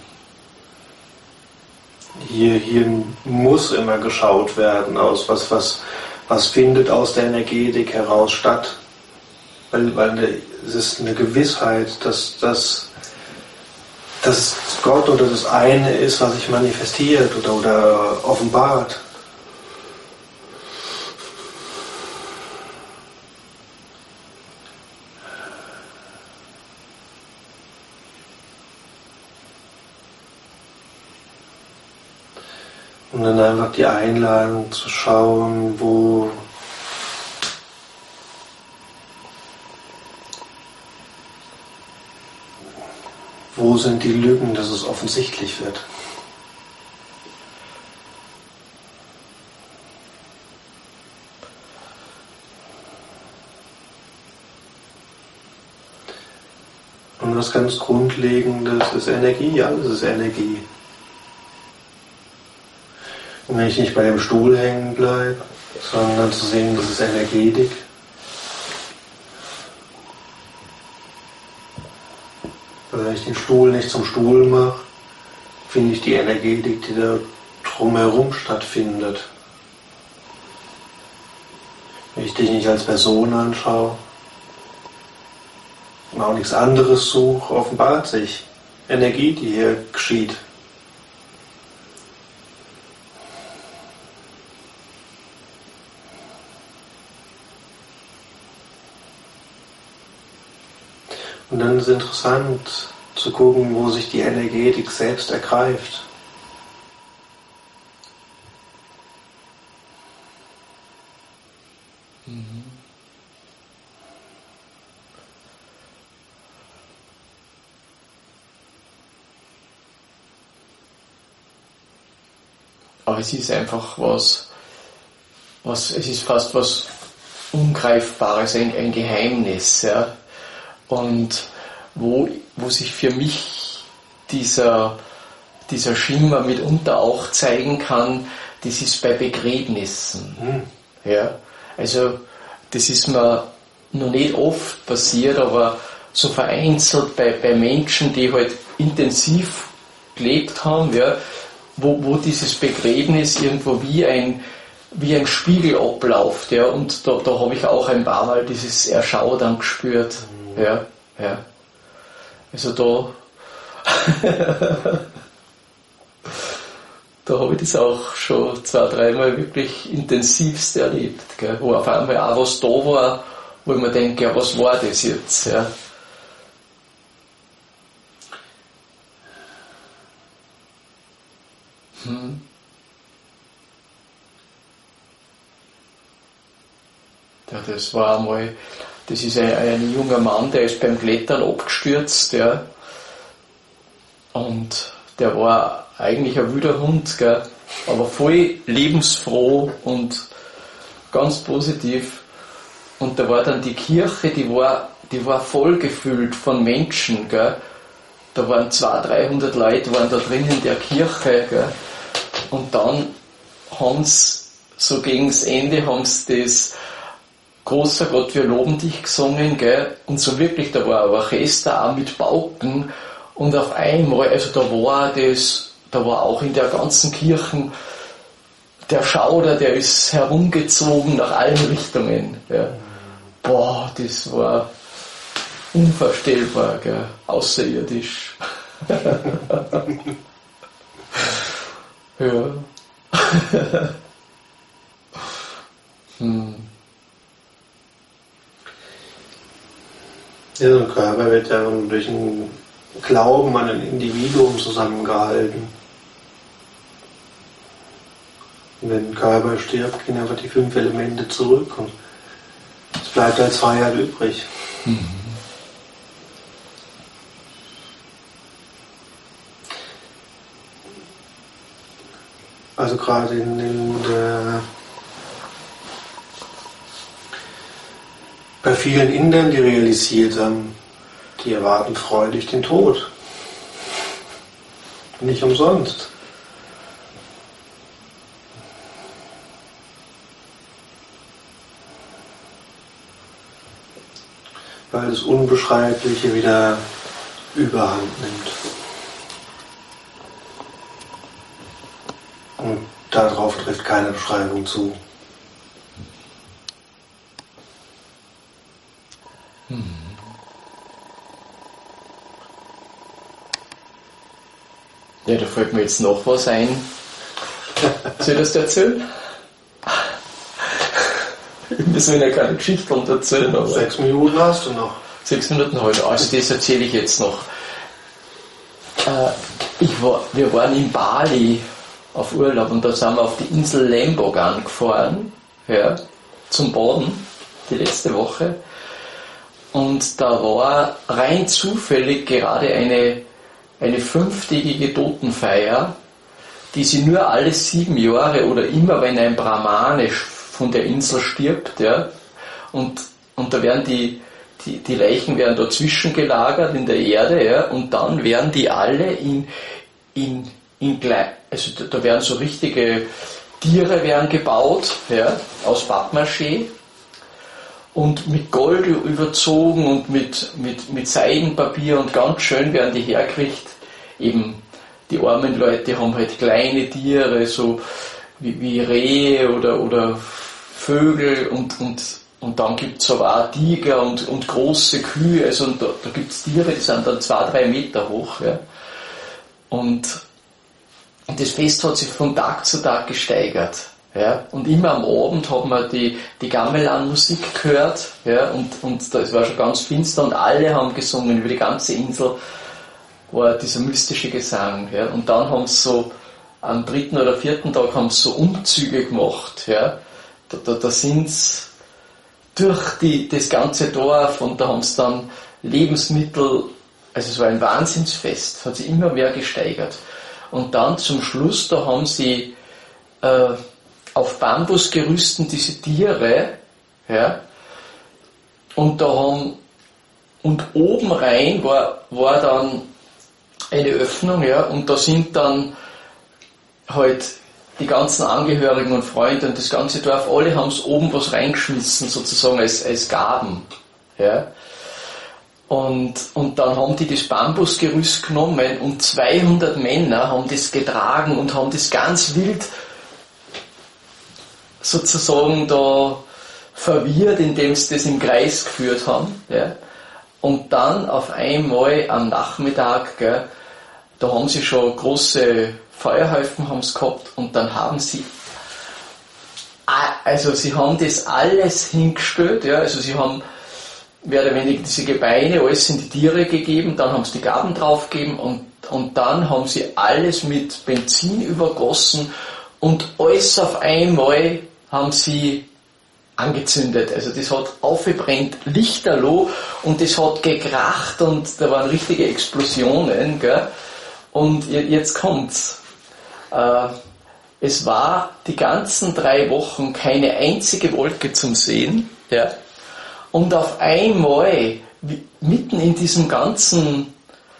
Hier muss immer geschaut werden, aus was findet aus der Energetik heraus statt. Weil es ist eine Gewissheit, dass es Gott oder das eine ist, was sich manifestiert oder offenbart. Und dann einfach die Einladung zu schauen, wo sind die Lücken, dass es offensichtlich wird. Und was ganz Grundlegendes ist Energie, alles ist Energie. Und wenn ich nicht bei dem Stuhl hängen bleibe, sondern zu sehen, das ist Energetik. Weil ich den Stuhl nicht zum Stuhl mache, finde ich die Energetik, die da drumherum stattfindet. Wenn ich dich nicht als Person anschaue und auch nichts anderes suche, offenbart sich Energie, die hier geschieht. Und dann ist es interessant zu gucken, wo sich die Energetik selbst ergreift.
Aber es ist einfach es ist fast was Ungreifbares, ein Geheimnis, ja. Und wo sich für mich dieser Schimmer mitunter auch zeigen kann, das ist bei Begräbnissen. Ja. Also, das ist mir noch nicht oft passiert, aber so vereinzelt bei Menschen, die halt intensiv gelebt haben, ja, wo dieses Begräbnis irgendwo wie ein Spiegel abläuft, ja, und da habe ich auch ein paar Mal dieses Erschaudern gespürt, ja. Also da habe ich das auch schon 2-3 Mal wirklich intensivst erlebt, gell, wo auf einmal auch was da war, wo ich mir denke, ja, was war das jetzt, ja. Ja, das war einmal, das ist ein junger Mann, der ist beim Klettern abgestürzt, ja. Und der war eigentlich ein wilder Hund, gell, aber voll lebensfroh und ganz positiv. Und da war dann die Kirche, die war voll gefüllt von Menschen, gell. Da waren 200-300 Leute waren da drin in der Kirche, gell. Und dann haben sie, so gegen das Ende, haben sie das Großer Gott, wir loben dich gesungen, gell? Und so wirklich, da war ein Orchester auch mit Pauken und auf einmal, also da war auch in der ganzen Kirche der Schauder, der ist herumgezogen nach allen Richtungen, ja. Boah, das war unvorstellbar, gell? Außerirdisch. Ja.
Ja, so ein Körper wird ja durch einen Glauben an ein Individuum zusammengehalten. Und wenn ein Körper stirbt, gehen einfach die 5 Elemente zurück und es bleibt als Freiheit übrig. Also gerade bei vielen Indern, die realisiert haben, die erwarten freudig den Tod. Nicht umsonst. Weil das Unbeschreibliche wieder Überhand nimmt. Und darauf trifft keine Beschreibung zu.
Ja, da fällt mir jetzt noch was ein. Soll ich das erzählen? Wir sollen ja keine Geschichten erzählen, aber
6 Minuten hast du noch.
6 Minuten heute. Also das erzähle ich jetzt noch. Wir waren in Bali auf Urlaub und da sind wir auf die Insel Lombok angefahren, ja, zum Baden, die letzte Woche. Und da war rein zufällig gerade eine 5-tägige Totenfeier, die sie nur alle 7 Jahre oder immer, wenn ein Brahmane von der Insel stirbt, ja, und da werden die Leichen werden dort zwischengelagert in der Erde, ja, und dann werden die alle also da werden so richtige Tiere werden gebaut, ja, aus Pappmaché und mit Gold überzogen und mit Seidenpapier und ganz schön werden die hergekriegt. Eben die armen Leute haben halt kleine Tiere, so wie Rehe oder Vögel und dann gibt es aber auch Tiger und große Kühe, also und da gibt es Tiere, die sind dann 2-3 Meter hoch. Ja. Und das Fest hat sich von Tag zu Tag gesteigert. Ja. Und immer am Abend hat man die Gamelan-Musik gehört, ja, und das war schon ganz finster und alle haben gesungen über die ganze Insel. war dieser mystische Gesang. Ja. Und dann haben sie so am 3. oder 4. Tag haben sie so Umzüge gemacht. Ja. Da sind sie durch das ganze Dorf und da haben sie dann Lebensmittel, also es war ein Wahnsinnsfest, hat sich immer mehr gesteigert. Und dann zum Schluss, da haben sie auf Bambusgerüsten diese Tiere, ja, und oben rein war dann eine Öffnung, ja, und da sind dann halt die ganzen Angehörigen und Freunde und das ganze Dorf, alle haben es oben was reingeschmissen, sozusagen als Gaben, ja. Und dann haben die das Bambusgerüst genommen und 200 Männer haben das getragen und haben das ganz wild sozusagen da verwirrt, indem sie das im Kreis geführt haben. Ja. Und dann auf einmal am Nachmittag, gell, da haben sie schon große Feuerhäufen haben's gehabt und dann haben sie haben das alles hingestellt, ja, also sie haben mehr oder weniger diese Gebeine, alles in die Tiere gegeben, dann haben sie die Gaben draufgegeben und dann haben sie alles mit Benzin übergossen und alles auf einmal haben sie angezündet. Also das hat aufgebrennt, lichterloh, und das hat gekracht und da waren richtige Explosionen. Gell? Und jetzt kommt's. Es war die ganzen 3 Wochen keine einzige Wolke zum Sehen. Ja? Und auf einmal, mitten in diesem ganzen,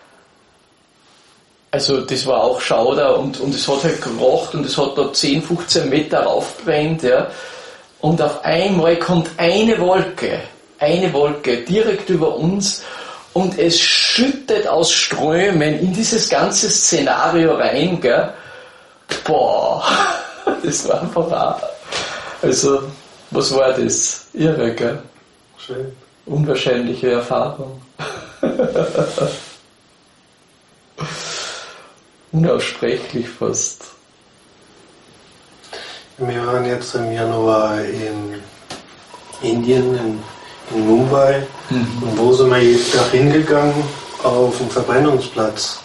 also das war auch Schauder und es hat halt gerocht und es hat da 10, 15 Meter raufgebrennt, ja. Und auf einmal kommt eine Wolke direkt über uns und es schüttet aus Strömen in dieses ganze Szenario rein, gell. Boah, das war einfach wahr. Also, was war das? Irre, gell?
Schön.
Unwahrscheinliche Erfahrung. Unaussprechlich fast.
Wir waren jetzt im Januar in Indien, in Mumbai. Und wo sind wir jeden Tag hingegangen? Auf den Verbrennungsplatz.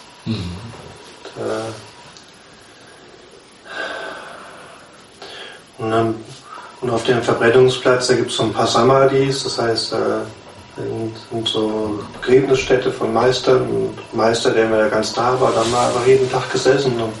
Und auf dem Verbrennungsplatz, da gibt es so ein paar Samadhis, das heißt, sind so Begräbnisstätte von Meistern. Und Meister, der mir ganz nah war, da haben wir einfach jeden Tag gesessen. Und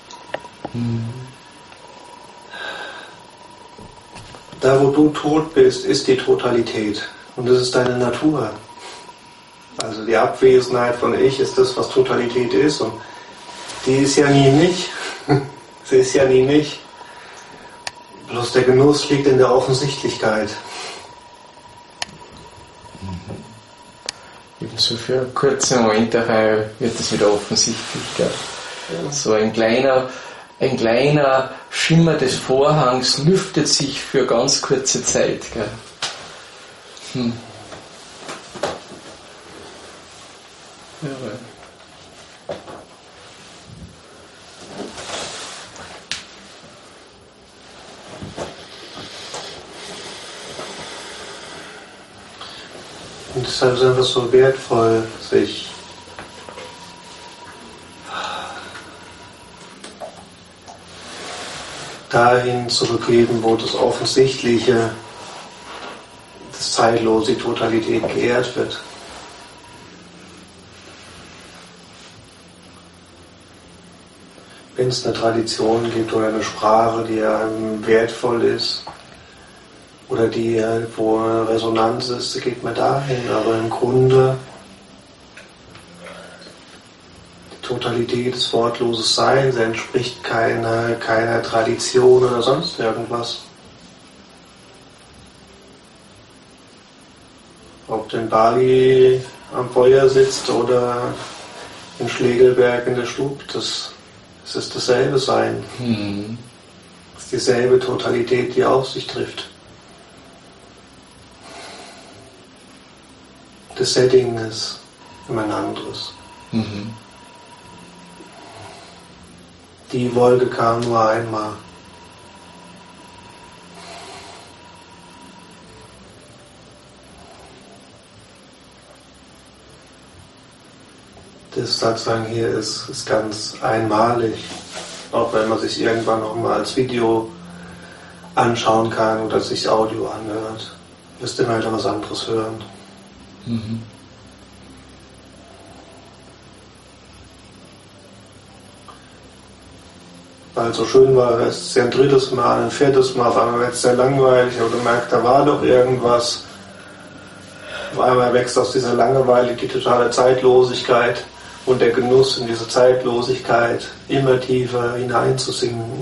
da, wo du tot bist, ist die Totalität. Und das ist deine Natur. Also die Abwesenheit von Ich ist das, was Totalität ist. Und die ist ja nie nicht. Sie ist ja nie nicht. Bloß der Genuss liegt in der Offensichtlichkeit.
Ebenso für einen kurzen Moment wird das wieder offensichtlich. Gell? Ja. So ein kleiner Schimmer des Vorhangs lüftet sich für ganz kurze Zeit. Gell? Ja.
Und deshalb ist es einfach so wertvoll, sich dahin zu begeben, wo das Offensichtliche, das Zeitlose, die Totalität geehrt wird. Wenn es eine Tradition gibt oder eine Sprache, die einem wertvoll ist, oder die, wo Resonanz ist, geht man dahin. Aber im Grunde, die Totalität des wortloses Seins entspricht keiner Tradition oder sonst irgendwas. Ob du in Bali am Feuer sitzt oder in Schlegelberg in der Stube, es ist dasselbe Sein. Es ist dieselbe Totalität, die auf sich trifft. Das Setting ist immer ein anderes. Die Wolke kam nur einmal. Das Satsang hier ist ganz einmalig, auch wenn man sich irgendwann noch mal als Video anschauen kann oder sich Audio anhört. Wirst immer wieder was anderes hören.
Mhm.
Weil es so schön war, es ist ja ein drittes Mal, ein viertes Mal, auf einmal wird es sehr langweilig, aber du merkst, da war doch irgendwas. Auf einmal wächst aus dieser Langeweile die totale Zeitlosigkeit und der Genuss in diese Zeitlosigkeit immer tiefer hineinzusinken.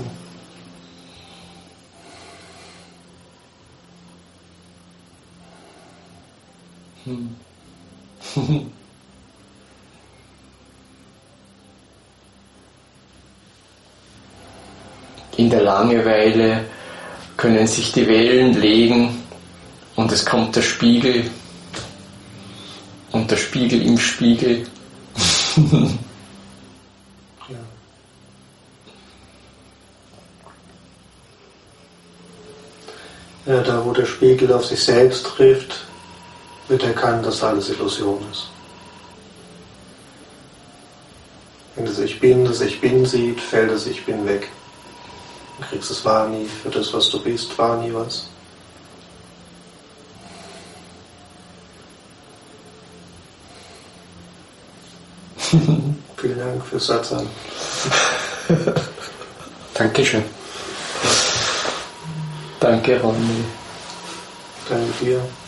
In der Langeweile können sich die Wellen legen und es kommt der Spiegel und der Spiegel im Spiegel.
Ja, da wo der Spiegel auf sich selbst trifft, wird erkannt, dass alles Illusion ist. Wenn das Ich Bin sieht, fällt das Ich Bin weg. Du kriegst es wahr nie, für das, was du bist, war nie was. Vielen Dank fürs Satsang.
Dankeschön.
Danke, Ronny.
Danke dir.